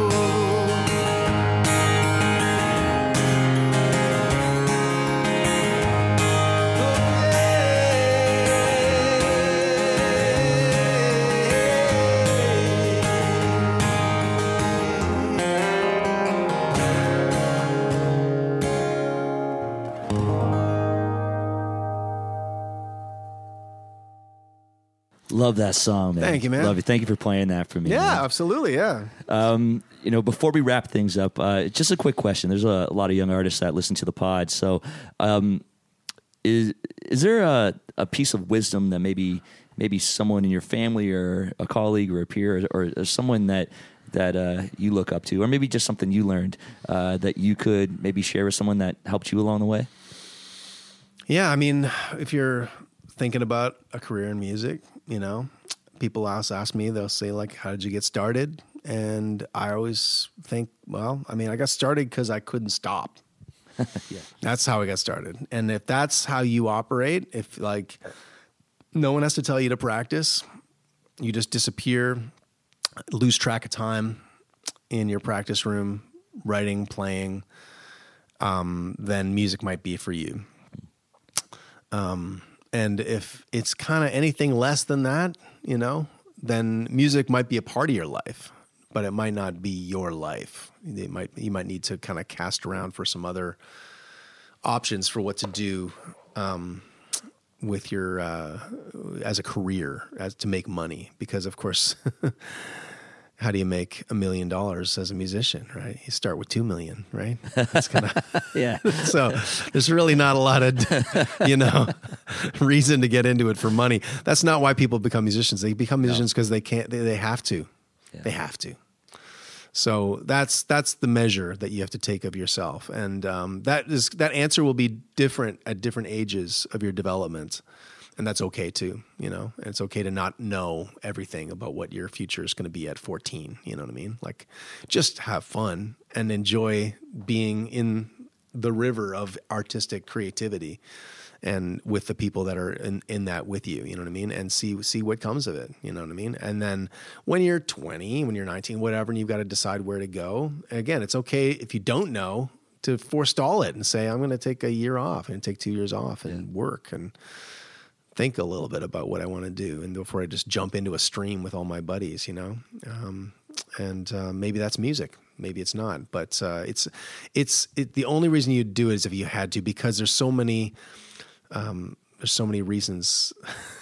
Love that song, man. Thank you, man. Love it. Thank you for playing that for me. Yeah, man. absolutely. Yeah. Um, you know, before we wrap things up, uh, just a quick question. There's a, a lot of young artists that listen to the pod. So, um, is is there a, a piece of wisdom that maybe maybe someone in your family or a colleague or a peer or, or someone that that uh, you look up to, or maybe just something you learned uh, that you could maybe share with someone that helped you along the way? Yeah, I mean, if you're thinking about a career in music, you know, people ask, ask me, they'll say, like, how did you get started? And I always think, well, I mean, I got started because I couldn't stop. Yeah. That's how I got started. And if that's how you operate, if, like, no one has to tell you to practice, you just disappear, lose track of time in your practice room, writing, playing, um, then music might be for you. Um, and if it's kind of anything less than that, you know, then music might be a part of your life, but it might not be your life. It might, you might need to kind of cast around for some other options for what to do, um, with your, uh, as a career, as to make money, because of course, how do you make a million dollars as a musician, right? You start with two million, right? That's kind of Yeah. So there's really not a lot of, you know, reason to get into it for money. That's not why people become musicians. They become musicians because no. they can't. They, they have to. Yeah. They have to. So that's that's the measure that you have to take of yourself, and um, that is that answer will be different at different ages of your development. And that's okay too, you know, and it's okay to not know everything about what your future is going to be at fourteen. You know what I mean? Like, just have fun and enjoy being in the river of artistic creativity and with the people that are in, in that with you, you know what I mean? And see, see what comes of it. You know what I mean? And then when you're twenty, when you're nineteen, whatever, and you've got to decide where to go. Again, it's okay if you don't know to forestall it and say, I'm going to take a year off and take two years off and yeah. work and think a little bit about what I want to do, and before I just jump into a stream with all my buddies, you know, um, and uh, maybe that's music, maybe it's not, but uh, it's it's it, the only reason you'd do it is if you had to, because there's so many um, there's so many reasons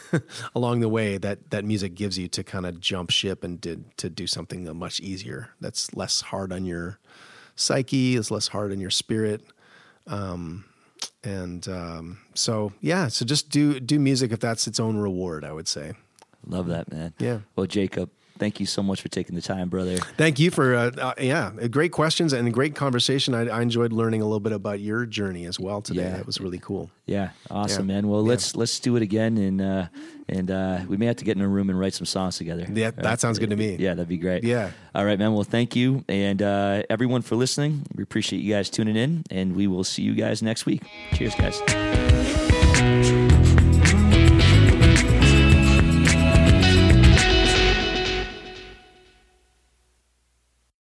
along the way that that music gives you to kind of jump ship and to, to do something much easier. That's less hard on your psyche, is less hard on your spirit. Um, and um, so, yeah, so just do do music if that's its own reward, I would say. Love that, man. Yeah. Well, Jacob, thank you so much for taking the time, brother. Thank you for, uh, uh, yeah, great questions and a great conversation. I, I enjoyed learning a little bit about your journey as well today. Yeah. That was really cool. Yeah, awesome, Yeah. man. Well, Yeah. let's let's do it again, and uh, and uh, we may have to get in a room and write some songs together. Yeah, that sounds good to me. Yeah, that'd be great. Yeah. All right, man. Well, thank you, and uh, everyone for listening. We appreciate you guys tuning in, and we will see you guys next week. Cheers, guys.